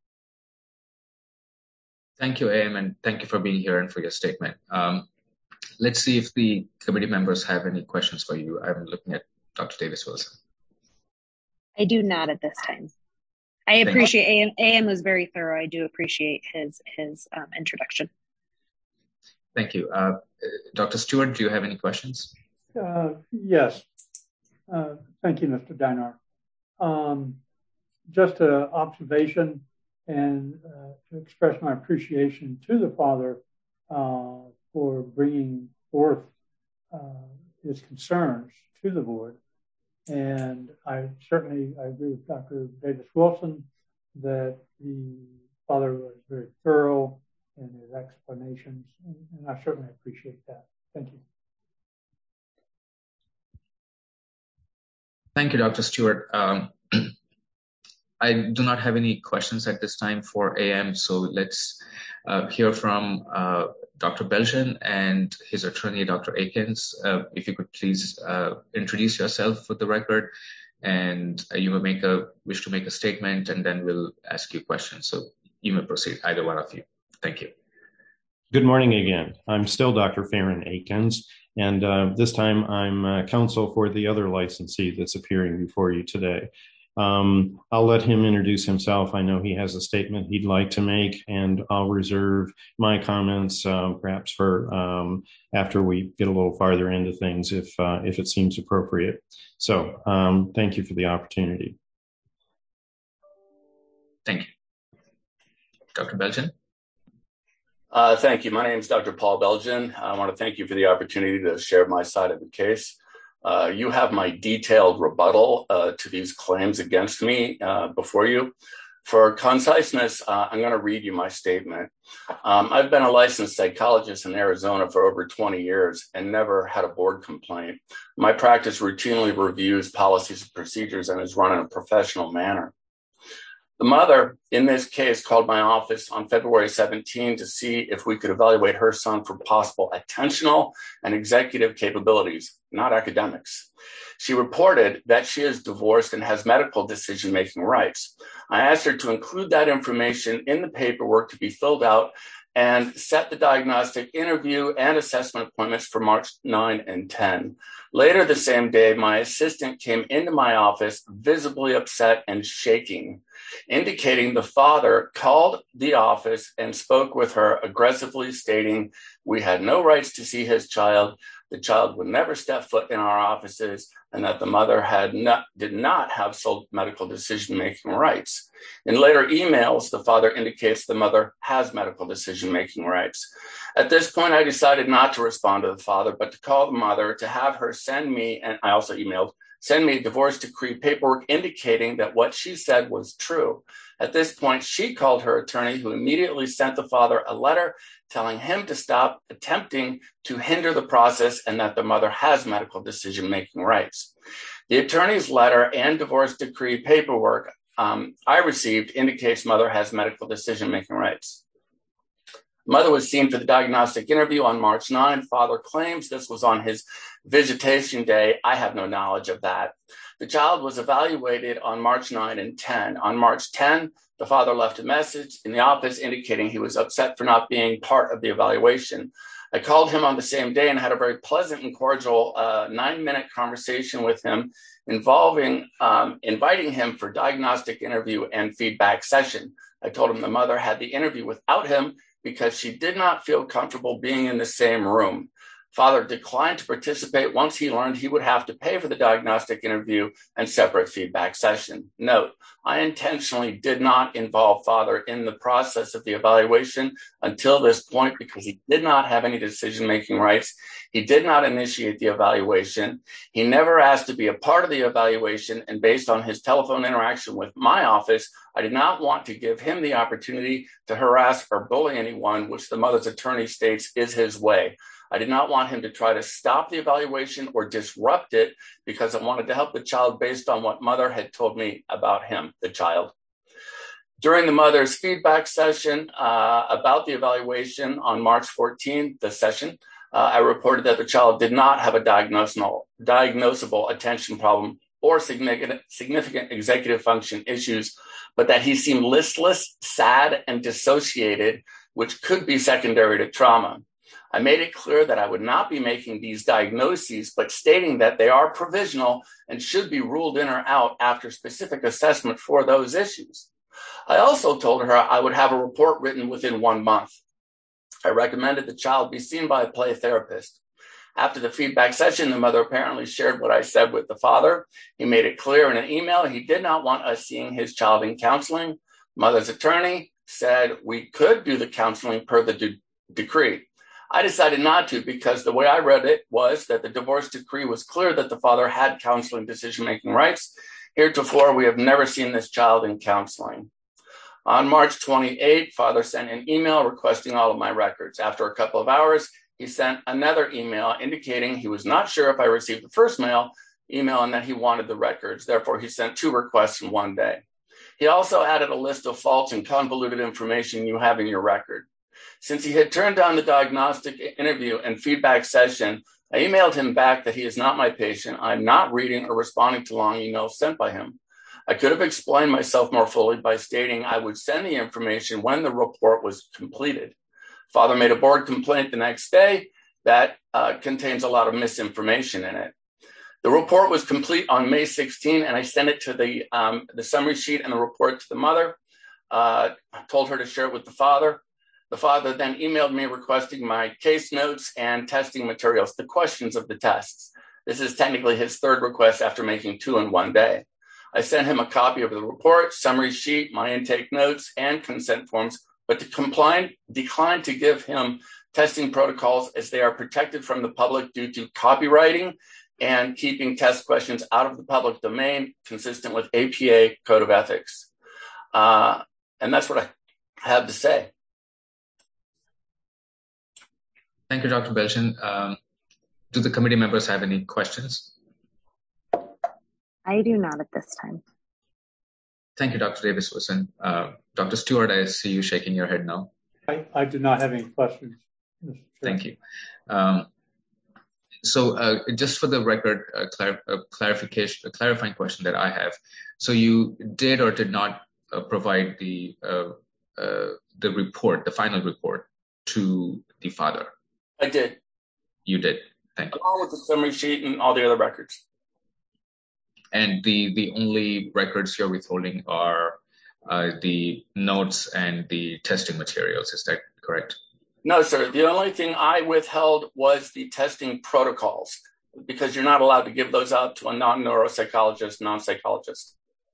Thank you, A M, and thank you for being here and for your statement. Um, let's see if the committee members have any questions for you. I'm looking at Doctor Davis-Wilson. I do not at this time. I appreciate A M. A M was very thorough. I do appreciate his his um, introduction. Thank you. Uh, Doctor Stewart, do you have any questions? Uh, yes. Uh, thank you, Mister Dinar. Um, just an observation and uh, to express my appreciation to the father uh, for bringing forth uh, his concerns to the board. And I certainly I agree with Doctor Davis-Wilson that the father was very thorough in his explanations, and, and I certainly appreciate that. Thank you. Thank you, Doctor Stewart. Um, I do not have any questions at this time for A M, so let's uh, hear from uh, Doctor Belgian and his attorney, Doctor Akins. Uh, if you could please uh, introduce yourself for the record, and uh, you may make a wish to make a statement, and then we'll ask you questions. So you may proceed, either one of you. Thank you. Good morning again. I'm still Doctor Farron Akins, and uh, this time I'm uh, counsel for the other licensee that's appearing before you today. Um, I'll let him introduce himself. I know he has a statement he'd like to make, and I'll reserve my comments uh, perhaps for um, after we get a little farther into things if uh, if it seems appropriate. So um, thank you for the opportunity. Thank you. Doctor Belgian? Uh, thank you. My name is Doctor Paul Belgian. I want to thank you for the opportunity to share my side of the case. Uh, you have my detailed rebuttal uh, to these claims against me uh, before you. For conciseness, uh, I'm going to read you my statement. Um, I've been a licensed psychologist in Arizona for over twenty years and never had a board complaint. My practice routinely reviews policies and procedures and is run in a professional manner. The mother, in this case, called my office on February seventeenth to see if we could evaluate her son for possible attentional and executive capabilities, not academics. She reported that she is divorced and has medical decision-making rights. I asked her to include that information in the paperwork to be filled out and set the diagnostic interview and assessment appointments for March ninth and tenth. Later the same day, my assistant came into my office visibly upset and shaking, indicating the father called the office and spoke with her aggressively, stating we had no rights to see his child, the child would never step foot in our offices, and that the mother had not, did not have sole medical decision-making rights. In later emails, the father indicates the mother has medical decision-making rights. At this point, I decided not to respond to the father, but to call the mother to have her send me, and I also emailed, send me a divorce decree paperwork indicating that what she said was true. At this point, she called her attorney, who immediately sent the father a letter telling him to stop attempting to hinder the process and that the mother has medical decision-making rights. The attorney's letter and divorce decree paperwork um, I received indicates mother has medical decision-making rights. Mother was seen for the diagnostic interview on March ninth. Father claims this was on his visitation day. I have no knowledge of that. The child was evaluated on March ninth and tenth. On March tenth, the father left a message in the office indicating he was upset for not being part of the evaluation. I called him on the same day and had a very pleasant and cordial uh, nine-minute conversation with him involving um, inviting him for diagnostic interview and feedback session. I told him the mother had the interview without him because she did not feel comfortable being in the same room. Father declined to participate once he learned he would have to pay for the diagnostic interview and separate feedback session. Note, I intentionally did not involve father in the process of the evaluation until this point because he did not have any decision-making rights. He did not initiate the evaluation. He never asked to be a part of the evaluation, and based on his telephone interaction with my office, I did not want to give him the opportunity to harass or bully anyone, which the mother's attorney states is his way. I did not want him to try to stop the evaluation or disrupt it because I wanted to help the child based on what mother had told me about him, the child. During the mother's feedback session uh, about the evaluation on March fourteenth, the session, uh, I reported that the child did not have a diagnosable, diagnosable attention problem or significant, significant executive function issues, but that he seemed listless, sad, and dissociated, which could be secondary to trauma. I made it clear that I would not be making these diagnoses, but stating that they are provisional and should be ruled in or out after specific assessment for those issues. I also told her I would have a report written within one month. I recommended the child be seen by a play therapist. After the feedback session, the mother apparently shared what I said with the father. He made it clear in an email he did not want us seeing his child in counseling. Mother's attorney said we could do the counseling per the de- decree. I decided not to because the way I read it was that the divorce decree was clear that the father had counseling decision-making rights. Heretofore, we have never seen this child in counseling. On March twenty-eighth, father sent an email requesting all of my records. After a couple of hours, he sent another email indicating he was not sure if I received the first mail email and that he wanted the records. Therefore, he sent two requests in one day. He also added a list of false and convoluted information you have in your record. Since he had turned down the diagnostic interview and feedback session, I emailed him back that he is not my patient. I'm not reading or responding to long emails sent by him. I could have explained myself more fully by stating I would send the information when the report was completed. Father made a board complaint the next day that uh, contains a lot of misinformation in it. The report was complete on May sixteenth, and I sent it to the, um, the summary sheet and the report to the mother. Uh, I told her to share it with the father. The father then emailed me requesting my case notes and testing materials, the questions of the tests. This is technically his third request after making two in one day. I sent him a copy of the report, summary sheet, my intake notes, and consent forms, but declined, declined to give him testing protocols as they are protected from the public due to copywriting and keeping test questions out of the public domain, consistent with A P A Code of Ethics. Uh, and that's what I have to say. Thank you, Doctor Belgian. Um, do the committee members have any questions? I do not at this time. Thank you, Doctor Davis-Wilson. Uh, Doctor Stewart, I see you shaking your head now. I, I do not have any questions. Thank you. Um, so uh, just for the record, uh, clar- uh, clarification, a clarifying question that I have. So you did or did not uh, provide the uh, uh, the report, the final report, to the father? I did. You did. Thank you. Along with the summary sheet and all the other records. And the, the only records you're withholding are uh, the notes and the testing materials. Is that correct? No, sir. The only thing I withheld was the testing protocols, because you're not allowed to give those out to a non-neuropsychologist, non-psychologist.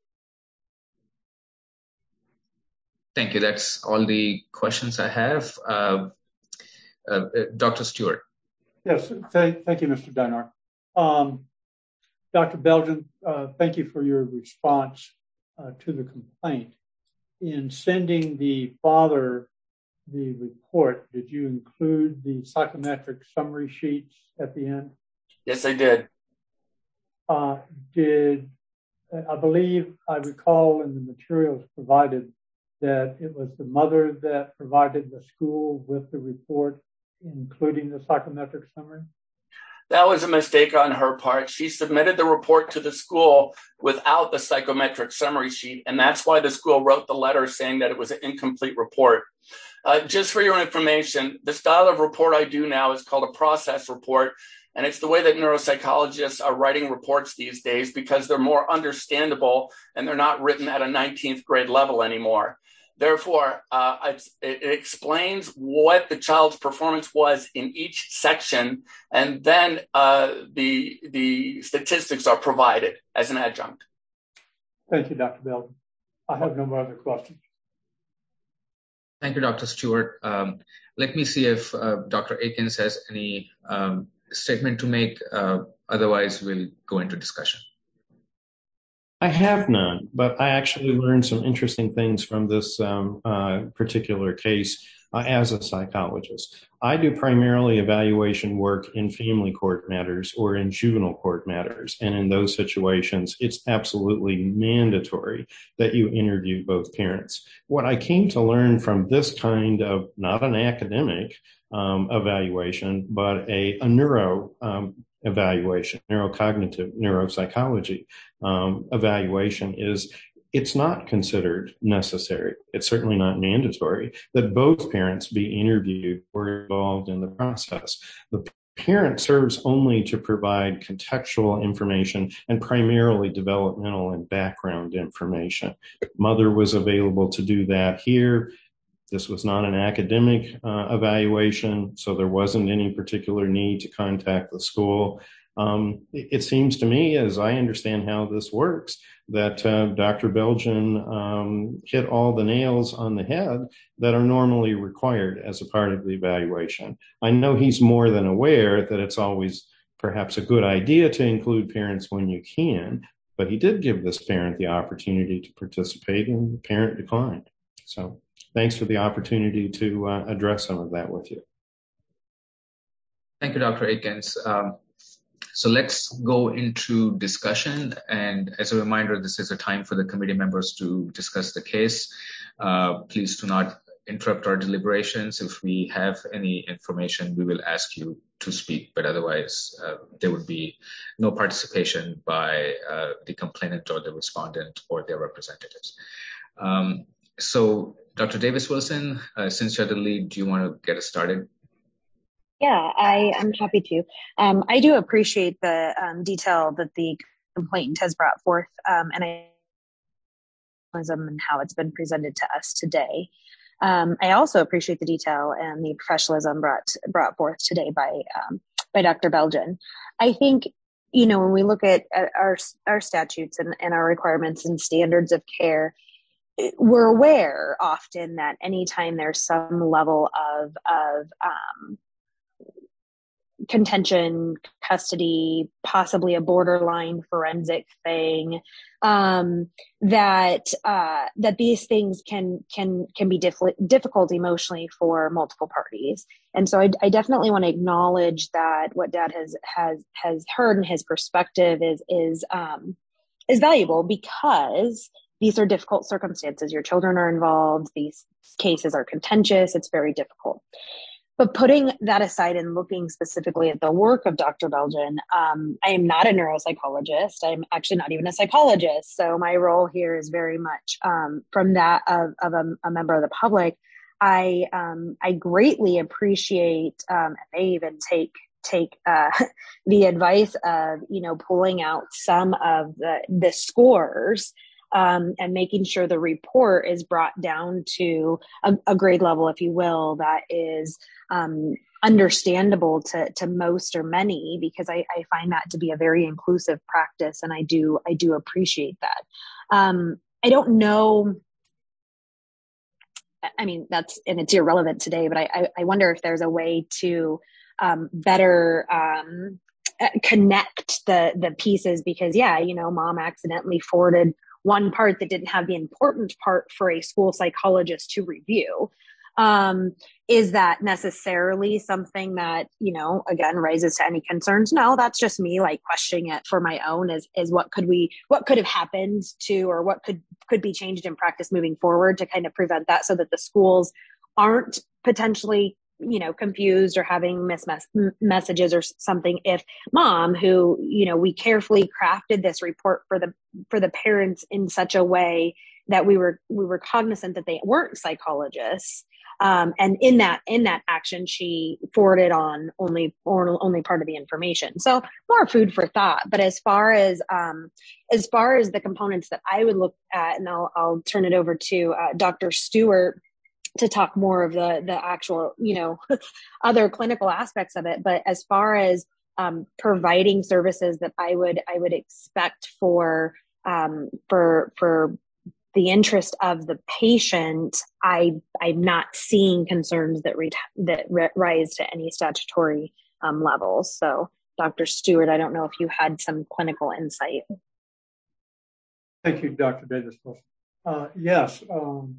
Thank you. That's all the questions I have. Uh, uh, Doctor Stewart. Yes, th- thank you, Mister Dinar. Um, Doctor Belgian, uh, thank you for your response uh, to the complaint. In sending the father the report, did you include the psychometric summary sheets at the end? Yes, I did. Uh, did I believe I recall in the materials provided that it was the mother that provided the school with the report, including the psychometric summary? That was a mistake on her part. She submitted the report to the school without the psychometric summary sheet, and that's why the school wrote the letter saying that it was an incomplete report. Uh, just for your information, the style of report I do now is called a process report, and it's the way that neuropsychologists are writing reports these days because they're more understandable and they're not written at a nineteenth grade level anymore. Therefore, uh, it, it explains what the child's performance was in each section, and then uh, the the statistics are provided as an adjunct. Thank you, Doctor Belden. I have no more other questions. Thank you, Doctor Stewart. Um, let me see if uh, Doctor Akins has any um, statement to make. Uh, otherwise, we'll go into discussion. I have none, but I actually learned some interesting things from this um, uh, particular case uh, as a psychologist. I do primarily evaluation work in family court matters or in juvenile court matters. And in those situations, it's absolutely mandatory that you interview both parents. What I came to learn from this kind of, not an academic um, evaluation, but a, a neuro um, evaluation, neurocognitive, neuropsychology um, evaluation is it's not considered necessary. It's certainly not mandatory that both parents be interviewed or involved in the process. The parent serves only to provide contextual information and primarily developmental and background information. Mother was available to do that here. This was not an academic uh, evaluation, so there wasn't any particular need to contact the school. Um, it, it seems to me, as I understand how this works, that uh, Doctor Belgian um, hit all the nails on the head that are normally required as a part of the evaluation. I know he's more than aware that it's always perhaps a good idea to include parents when you can, but he did give this parent the opportunity to participate, and the parent declined. So thanks for the opportunity to uh, address some of that with you. Thank you, Doctor Akins. Um, so let's go into discussion. And as a reminder, this is a time for the committee members to discuss the case. Uh, please do not interrupt our deliberations. If we have any information, we will ask you to speak, but otherwise uh, there would be no participation by uh, the complainant or the respondent or their representatives. Um, so Doctor Davis-Wilson, uh, since you're the lead, do you want to get us started? Yeah, I am happy to. Um, I do appreciate the um, detail that the complainant has brought forth, um, and I and how it's been presented to us today. Um, I also appreciate the detail and the professionalism brought brought forth today by um, by Doctor Belgian. I think, you know, when we look at, at our our statutes and, and our requirements and standards of care, we're aware often that anytime there's some level of, of um, contention, custody, possibly a borderline forensic thing, um, that uh, that these things can can can be diff- difficult emotionally for multiple parties. And so I, I definitely want to acknowledge that what Dad has has has heard and his perspective is is um, is valuable, because these are difficult circumstances. Your children are involved. These cases are contentious. It's very difficult. But putting that aside and looking specifically at the work of Doctor Belgen, um, I am not a neuropsychologist. I'm actually not even a psychologist. So my role here is very much um, from that of, of a, a member of the public. I um, I greatly appreciate, um, and I even take take uh, the advice of, you know, pulling out some of the the scores. Um, and making sure the report is brought down to a, a grade level, if you will, that is um, understandable to, to most or many, because I, I find that to be a very inclusive practice, and I do I do appreciate that. Um, I don't know. I mean, that's and it's irrelevant today, but I, I wonder if there's a way to um, better um, connect the the pieces, because yeah, you know, mom accidentally forwarded one part that didn't have the important part for a school psychologist to review. Um, is that necessarily something that, you know, again, raises to any concerns? No, that's just me like questioning it for my own, is, is what could we, what could have happened to, or what could, could be changed in practice moving forward to kind of prevent that, so that the schools aren't potentially, you know, confused or having missed mes- messages or something. If mom, who, you know, we carefully crafted this report for the, for the parents in such a way that we were, we were cognizant that they weren't psychologists. Um, and in that, in that action, she forwarded on only, or only part of the information. So more food for thought. But as far as, um, as far as the components that I would look at, and I'll, I'll turn it over to uh, Doctor Stewart to talk more of the, the actual, you know, other clinical aspects of it. But as far as um, providing services that I would, I would expect for, um, for, for the interest of the patient, I, I'm not seeing concerns that re- that re- rise to any statutory um, levels. So Doctor Stewart, I don't know if you had some clinical insight. Thank you, Doctor Davis. Uh, yes, um,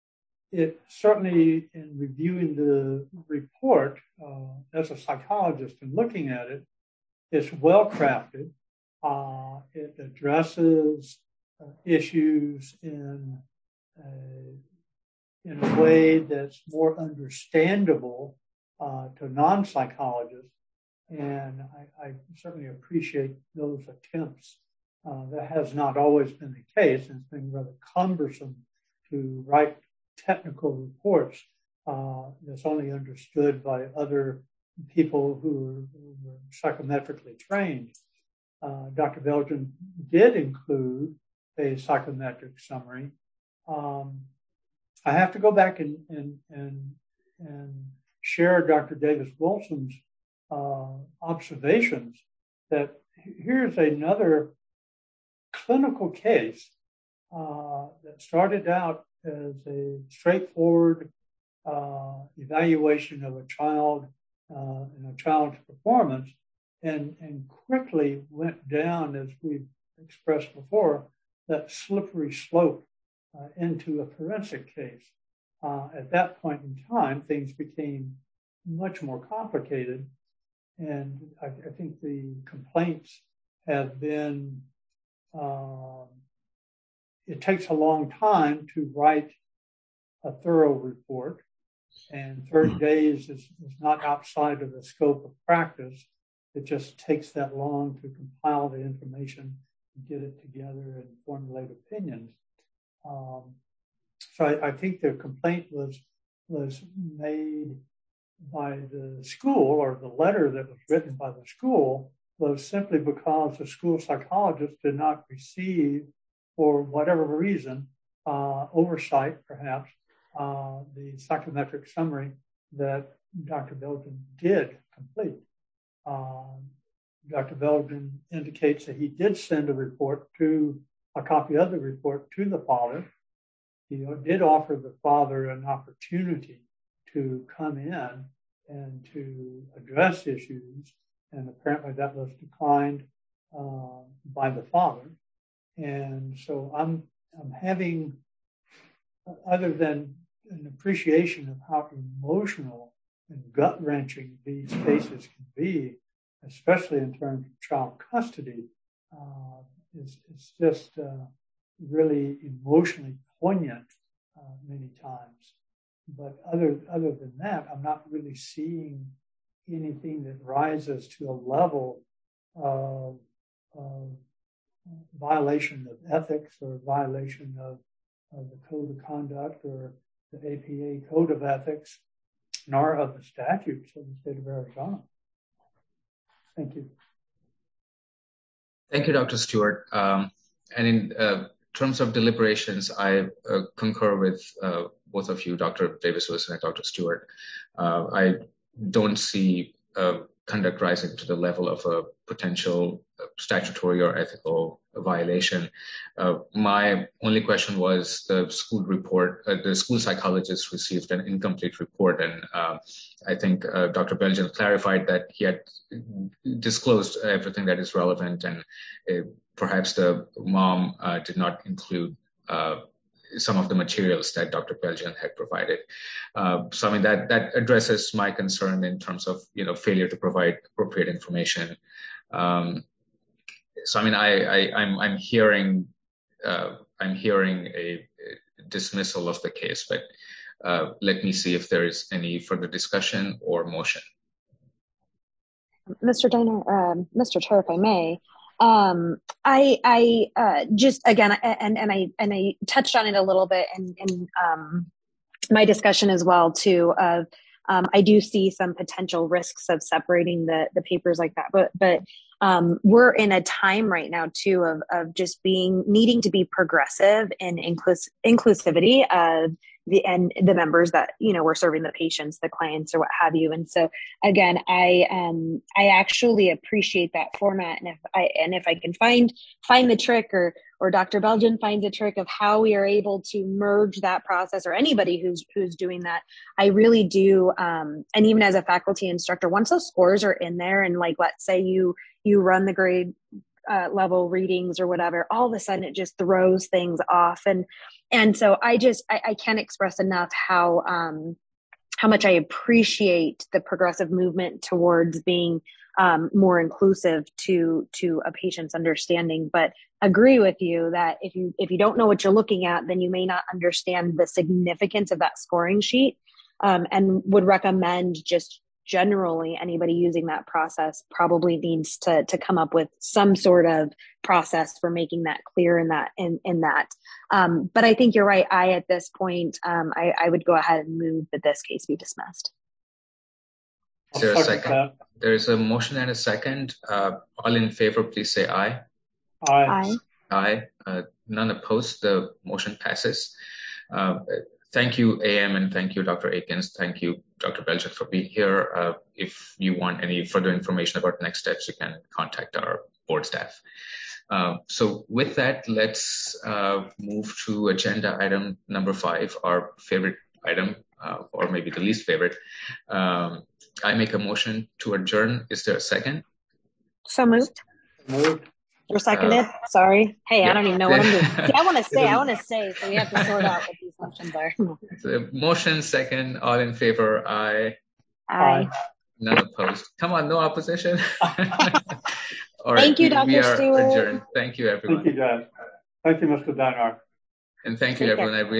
it certainly, in reviewing the report uh, as a psychologist and looking at it, it's well crafted. Uh, it addresses uh, issues in uh, in a way that's more understandable uh, to non-psychologists, and I, I certainly appreciate those attempts. Uh, that has not always been the case, and it's been rather cumbersome to write technical reports uh, that's only understood by other people who are, who are psychometrically trained. Uh, Doctor Belgen did include a psychometric summary. Um, I have to go back and and and, and share Doctor Davis-Wilson's uh, observations that here's another clinical case uh, that started out as a straightforward uh, evaluation of a child uh, and a child's performance, and, and quickly went down, as we've expressed before, that slippery slope uh, into a forensic case. Uh, at that point in time, things became much more complicated, and I, I think the complaints have been uh, it takes a long time to write a thorough report, and thirty days is, is not outside of the scope of practice. It just takes that long to compile the information, get it together, and formulate opinions. Um, so I, I think the complaint was was made by the school, or the letter that was written by the school was simply because the school psychologist did not receive, for whatever reason, uh, oversight perhaps, uh, the psychometric summary that Doctor Belgen did complete. Um, Doctor Belgen indicates that he did send a report to, a copy of the report to the father, he did offer the father an opportunity to come in and to address issues, and apparently that was declined uh, by the father. And so I'm I'm having, other than an appreciation of how emotional and gut-wrenching these cases can be, especially in terms of child custody, uh, it's, it's just uh, really emotionally poignant uh, many times. But other other than that, I'm not really seeing anything that rises to a level of, of violation of ethics or violation of, of the code of conduct or the A P A code of ethics, nor of the statutes of the state of Arizona. Thank you. Thank you, Doctor Stewart. Um, and in uh, terms of deliberations, I uh, concur with uh, both of you, Doctor Davis-Wilson and Doctor Stewart. Uh, I don't see uh, conduct rising to the level of a potential statutory or ethical violation. Uh, my only question was the school report, uh, the school psychologist received an incomplete report, and uh, I think uh, Doctor Belgian clarified that he had disclosed everything that is relevant, and uh, perhaps the mom uh, did not include uh, some of the materials that Doctor Belgian had provided. Uh, so I mean that that addresses my concern in terms of you know failure to provide appropriate information. Um, so I mean I, I I'm I'm hearing uh, I'm hearing a, a dismissal of the case, but uh, let me see if there is any further discussion or motion. Mister Diner, um, Mister Chair, if I may. Um, I, I, uh, just again, and, and I, and I touched on it a little bit in, in, um, my discussion as well too, of, um, I do see some potential risks of separating the, the papers like that, but, but, um, we're in a time right now too of, of just being, needing to be progressive and inclus- inclusivity of the, and the members that, you know, we're serving the patients, the clients or what have you. And so again, I, um, I actually appreciate that format. And if I, and if I can find, find the trick or, or Doctor Belgian finds a trick of how we are able to merge that process, or anybody who's, who's doing that, I really do. Um, and even as a faculty instructor, once those scores are in there and like, let's say you, you run the grade uh, level readings or whatever, all of a sudden it just throws things off. And, and so I just, I, I can't express enough how, um, how much I appreciate the progressive movement towards being um, more inclusive to, to a patient's understanding, but agree with you that if you, if you don't know what you're looking at, then you may not understand the significance of that scoring sheet, um, and would recommend just generally anybody using that process probably needs to, to come up with some sort of process for making that clear in that, in, in that. Um, but I think you're right. I, at this point, um, I, I would go ahead and move that this case be dismissed. Is there a second? There's a motion and a second. Uh, all in favor, please say aye. Aye. Aye. Aye. Uh, none opposed. The motion passes. Uh, Thank you, A M, and thank you, Doctor Akins. Thank you, Doctor Belgian, for being here. Uh, if you want any further information about next steps, you can contact our board staff. Uh, so with that, let's uh, move to agenda item number five, our favorite item, uh, or maybe the least favorite. Um, I make a motion to adjourn. Is there a second? So moved. Moved. Or seconded. Uh, Sorry. Hey, yeah. I don't even know what I'm doing. See, I want to say, I want to say, so we have to sort out what these motions are. So motion second, all in favor, aye. Aye. None opposed. Come on, no opposition. All right, thank you, we, Doctor we are Stewart. adjourned. Thank you, everyone. Thank you, Dad. Thank you, Mister Diner. And thank you, Take care. everyone. I really